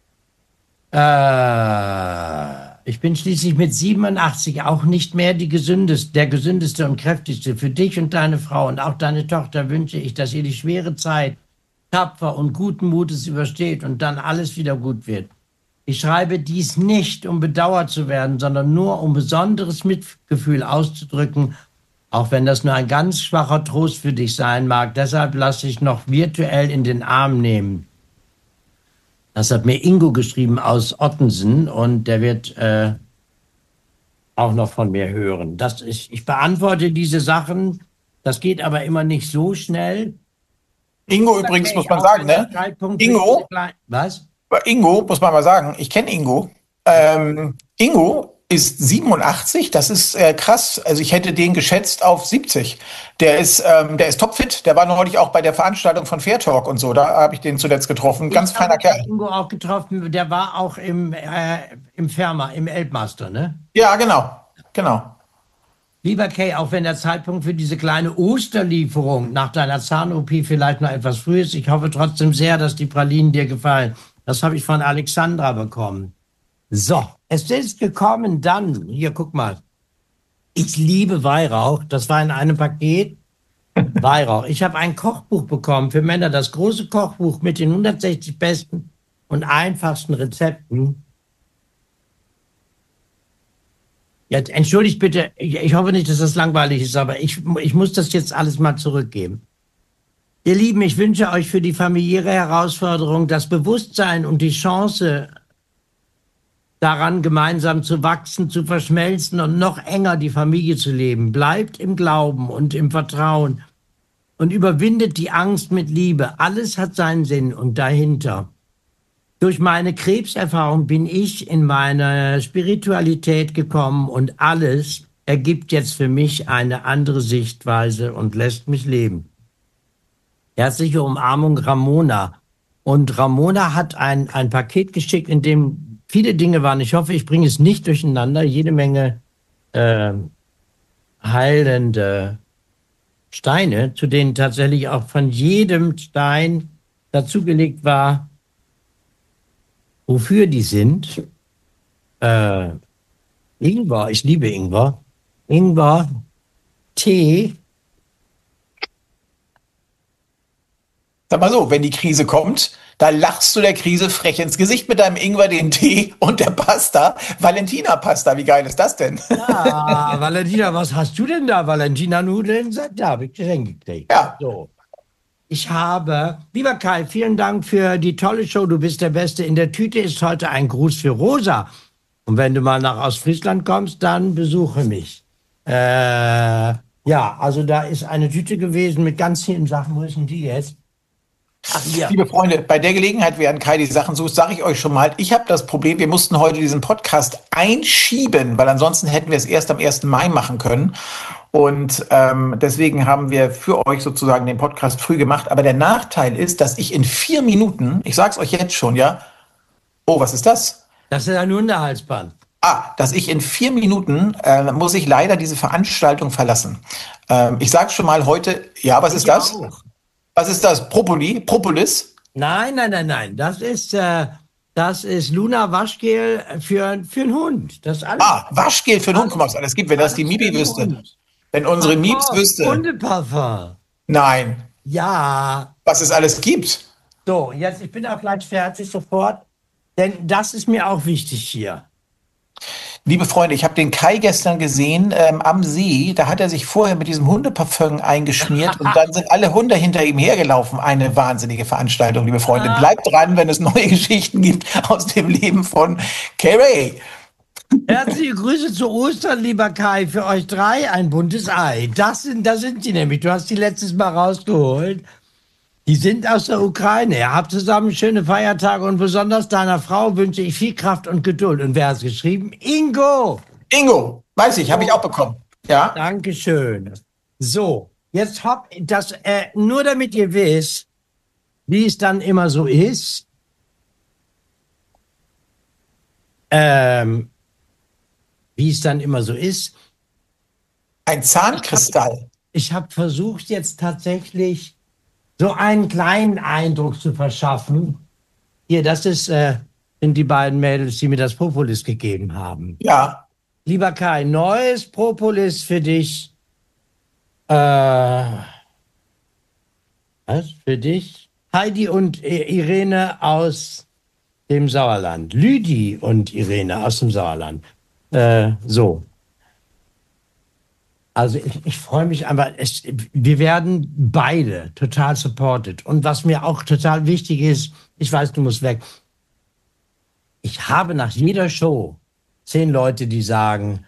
Äh, ich bin schließlich mit siebenundachtzig auch nicht mehr die gesündeste, der gesündeste und kräftigste. Für dich und deine Frau und auch deine Tochter wünsche ich, dass ihr die schwere Zeit tapfer und guten Mutes übersteht und dann alles wieder gut wird. Ich schreibe dies nicht, um bedauert zu werden, sondern nur, um besonderes Mitgefühl auszudrücken, auch wenn das nur ein ganz schwacher Trost für dich sein mag. Deshalb lasse ich noch virtuell in den Arm nehmen. Das hat mir Ingo geschrieben aus Ottensen und der wird äh, auch noch von mir hören. Das ist, ich beantworte diese Sachen, das geht aber immer nicht so schnell. Ingo übrigens, muss man sagen, ne? Ingo, was? Ingo, muss man mal sagen, ich kenne Ingo. Ähm, Ingo ist siebenundachtzig, das ist äh, krass. Also ich hätte den geschätzt auf siebzig. Der ist, ähm, der ist topfit. Der war neulich auch bei der Veranstaltung von Fair Talk und so. Da habe ich den zuletzt getroffen. Ganz feiner Kerl. Ingo auch getroffen. Der war auch im äh, im Firma, im Elbmaster, ne? Ja, genau, genau. Lieber Kay, auch wenn der Zeitpunkt für diese kleine Osterlieferung nach deiner Zahn-O P vielleicht noch etwas früh ist, ich hoffe trotzdem sehr, dass die Pralinen dir gefallen. Das habe ich von Alexandra bekommen. So, es ist gekommen dann, hier, guck mal. Ich liebe Weihrauch, das war in einem Paket. Weihrauch. Ich habe ein Kochbuch bekommen für Männer, das große Kochbuch mit den hundertsechzig besten und einfachsten Rezepten. Jetzt entschuldigt bitte, ich, ich hoffe nicht, dass das langweilig ist, aber ich, ich muss das jetzt alles mal zurückgeben. Ihr Lieben, ich wünsche euch für die familiäre Herausforderung das Bewusstsein und die Chance, daran gemeinsam zu wachsen, zu verschmelzen und noch enger die Familie zu leben. Bleibt im Glauben und im Vertrauen und überwindet die Angst mit Liebe. Alles hat seinen Sinn und dahinter. Durch meine Krebserfahrung bin ich in meine Spiritualität gekommen und alles ergibt jetzt für mich eine andere Sichtweise und lässt mich leben. Herzliche Umarmung, Ramona. Und Ramona hat ein, ein Paket geschickt, in dem viele Dinge waren. Ich hoffe, ich bringe es nicht durcheinander. Jede Menge äh, heilende Steine, zu denen tatsächlich auch von jedem Stein dazugelegt war, wofür die sind. Äh, Ingwer, ich liebe Ingwer. Ingwer, Tee. Sag mal so, wenn die Krise kommt, da lachst du der Krise frech ins Gesicht mit deinem Ingwer, den Tee und der Pasta. Valentina-Pasta, wie geil ist das denn? Ja, Valentina, was hast du denn da? Valentina-Nudeln? Da habe ich Geschenke gekriegt. Ja. So. Ich habe, lieber Kai, vielen Dank für die tolle Show. Du bist der Beste. In der Tüte ist heute ein Gruß für Rosa. Und wenn du mal nach Ostfriesland kommst, dann besuche mich. Äh, ja, also da ist eine Tüte gewesen mit ganz vielen Sachen. Wo ist denn die jetzt? Ach, ja. Liebe Freunde, bei der Gelegenheit, während Kai die Sachen sucht, sage ich euch schon mal, ich habe das Problem, wir mussten heute diesen Podcast einschieben, weil ansonsten hätten wir es erst am ersten Mai machen können. Und ähm, deswegen haben wir für euch sozusagen den Podcast früh gemacht. Aber der Nachteil ist, dass ich in vier Minuten, ich sag's euch jetzt schon, ja, oh, was ist das? Das ist ein Hundehalsband. Ah, dass ich in vier Minuten äh, muss ich leider diese Veranstaltung verlassen. Ähm, ich sage schon mal heute, ja, was ist das? Auch. Was ist das? Propoli? Propolis? Nein, nein, nein, nein. Das ist, äh, das ist Luna Waschgel für, für einen Hund. Das alles, ah, Waschgel für einen Hund. Guck mal, was alles gibt, wenn das die Mibi wüsste. Hund. Wenn unsere Parfum, Miebs wüsste. Hundeparfum. Nein. Ja. Was es alles gibt. So, jetzt, ich bin auch gleich fertig sofort. Denn das ist mir auch wichtig hier. Liebe Freunde, ich habe den Kai gestern gesehen ähm, am See. Da hat er sich vorher mit diesem Hundeparfum eingeschmiert und dann sind alle Hunde hinter ihm hergelaufen. Eine wahnsinnige Veranstaltung, liebe Freunde. Bleibt dran, wenn es neue Geschichten gibt aus dem Leben von Carey. Herzliche Grüße zu Ostern, lieber Kai. Für euch drei ein buntes Ei. Das sind, das sind die nämlich. Du hast die letztes Mal rausgeholt. Die sind aus der Ukraine. Ihr habt zusammen schöne Feiertage und besonders deiner Frau wünsche ich viel Kraft und Geduld. Und wer hat es geschrieben? Ingo! Ingo, weiß ich, habe ich auch bekommen. Ja. Dankeschön. So, jetzt hab das, äh, nur damit ihr wisst, wie es dann immer so ist. Ähm, wie es dann immer so ist. Ein Zahnkristall. Ich habe hab versucht jetzt tatsächlich so einen kleinen Eindruck zu verschaffen. Hier, das ist, äh, sind die beiden Mädels, die mir das Propolis gegeben haben. Ja. Lieber Kai, neues Propolis für dich. Äh, was? Für dich? Heidi und Irene aus dem Sauerland. Lüdi und Irene aus dem Sauerland. Äh, so. Also ich, ich freue mich einfach, es, wir werden beide total supported. Und was mir auch total wichtig ist, ich weiß, du musst weg. Ich habe nach jeder Show zehn Leute, die sagen,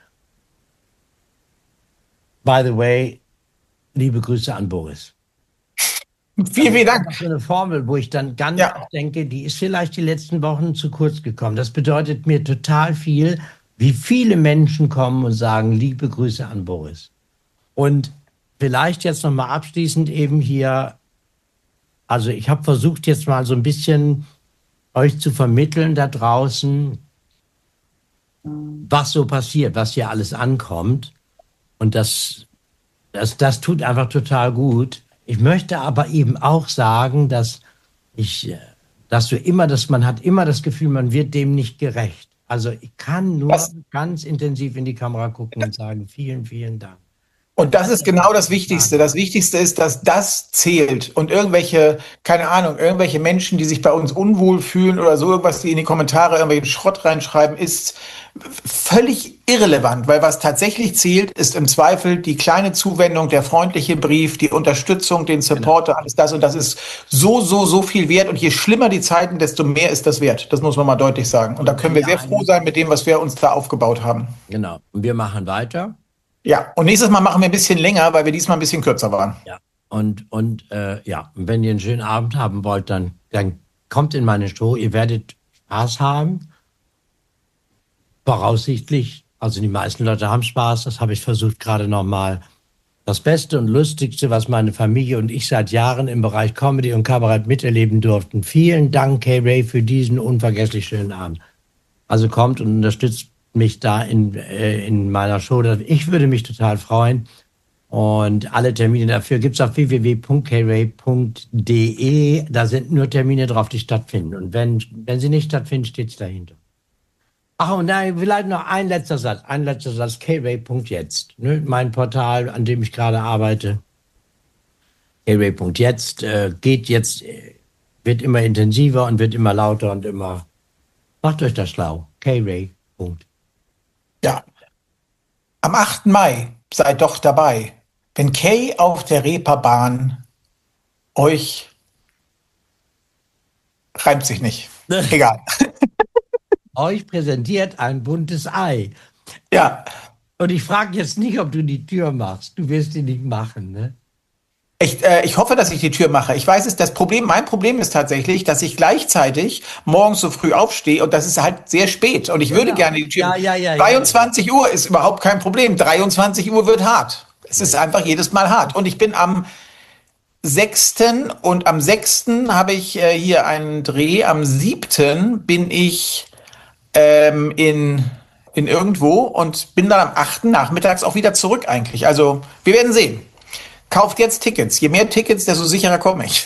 by the way, liebe Grüße an Boris. Vielen, vielen Dank. Das ist so eine Formel, wo ich dann ganz ja. denke, die ist vielleicht die letzten Wochen zu kurz gekommen. Das bedeutet mir total viel, wie viele Menschen kommen und sagen, liebe Grüße an Boris. Und vielleicht jetzt noch mal abschließend eben hier, also ich habe versucht jetzt mal so ein bisschen euch zu vermitteln da draußen, was so passiert, was hier alles ankommt. Und das, das, das tut einfach total gut. Ich möchte aber eben auch sagen, dass ich, dass du immer, dass man hat immer das Gefühl, man wird dem nicht gerecht. Also ich kann nur was? ganz intensiv in die Kamera gucken und sagen, vielen, vielen Dank. Und das ist genau das Wichtigste. Das Wichtigste ist, dass das zählt. Und irgendwelche, keine Ahnung, irgendwelche Menschen, die sich bei uns unwohl fühlen oder so irgendwas, die in die Kommentare irgendwelchen Schrott reinschreiben, ist völlig irrelevant. Weil was tatsächlich zählt, ist im Zweifel die kleine Zuwendung, der freundliche Brief, die Unterstützung, den Supporter, alles das. Und das ist so, so, so viel wert. Und je schlimmer die Zeiten, desto mehr ist das wert. Das muss man mal deutlich sagen. Und da können wir sehr froh sein mit dem, was wir uns da aufgebaut haben. Genau. Und wir machen weiter. Ja, und nächstes Mal machen wir ein bisschen länger, weil wir diesmal ein bisschen kürzer waren. Ja, und, und äh, ja, und wenn ihr einen schönen Abend haben wollt, dann, dann kommt in meine Show. Ihr werdet Spaß haben. Voraussichtlich Also die meisten Leute haben Spaß, das habe ich versucht gerade nochmal. Das Beste und Lustigste, was meine Familie und ich seit Jahren im Bereich Comedy und Kabarett miterleben durften. Vielen Dank, K-Ray, für diesen unvergesslich schönen Abend. Also kommt und unterstützt mich da in, äh, in meiner Show. Ich würde mich total freuen. Und alle Termine dafür gibt es auf w w w punkt k ray punkt d e. Da sind nur Termine drauf, die stattfinden. Und wenn, wenn sie nicht stattfinden, steht es dahinter. Ach, und nein, vielleicht noch ein letzter Satz. Ein letzter Satz, k ray punkt jetzt. Ne? Mein Portal, an dem ich gerade arbeite. k ray punkt jetzt äh, geht jetzt, äh, wird immer intensiver und wird immer lauter und immer... Macht euch das schlau. k ray. Ja. Am achten Mai seid doch dabei, wenn Kay auf der Reeperbahn euch... Reimt sich nicht. Egal. Euch präsentiert ein buntes Ei. Ja. Und ich frage jetzt nicht, ob du die Tür machst. Du wirst die nicht machen, ne? Ich, äh, ich hoffe, dass ich die Tür mache. Ich weiß es, das Problem, mein Problem ist tatsächlich, dass ich gleichzeitig morgens so früh aufstehe und das ist halt sehr spät. Und ich würde Genau. gerne die Tür. Ja, ja, ja, dreiundzwanzig Uhr ist überhaupt kein Problem. dreiundzwanzig Uhr wird hart. Es ist einfach jedes Mal hart. Und ich bin am sechsten und am sechsten habe ich äh, hier einen Dreh. Am siebten bin ich ähm, in, in irgendwo und bin dann am achten nachmittags auch wieder zurück eigentlich. Also wir werden sehen. Kauft jetzt Tickets. Je mehr Tickets, desto sicherer komme ich.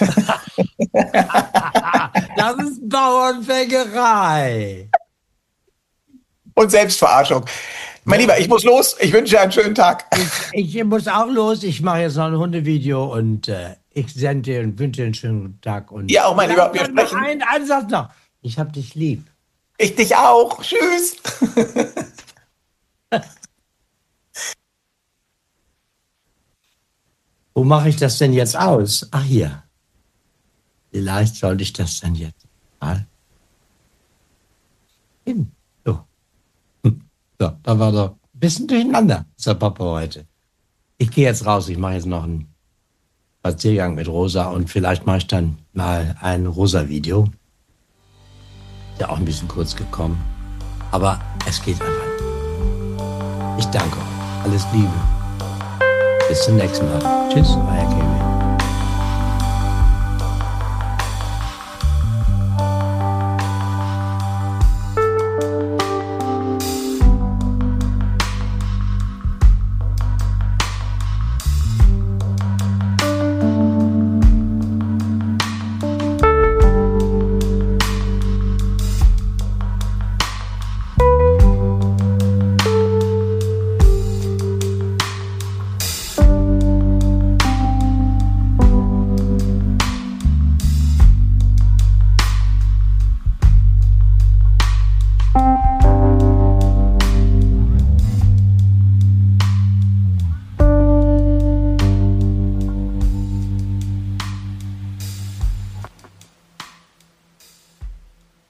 Das ist Bauernfängerei. Und Selbstverarschung. Mein Lieber, ich muss los. Ich wünsche dir einen schönen Tag. Ich, ich muss auch los. Ich mache jetzt noch ein Hundevideo und äh, ich sende dir und wünsche dir einen schönen Tag. Und ja, auch mein Lieber, wir sprechen. Ein Ansatz noch. Ich hab dich lieb. Ich dich auch. Tschüss. Wo mache ich das denn jetzt aus? Ach, hier. Vielleicht sollte ich das dann jetzt mal hin. So. So, da war doch ein bisschen durcheinander, ist der Papa heute. Ich gehe jetzt raus. Ich mache jetzt noch einen Spaziergang mit Rosa und vielleicht mache ich dann mal ein Rosa-Video. Ist ja auch ein bisschen kurz gekommen. Aber es geht einfach. Ich danke euch. Alles Liebe. Bis zum nächsten Mal. Tschüss, euer Kim.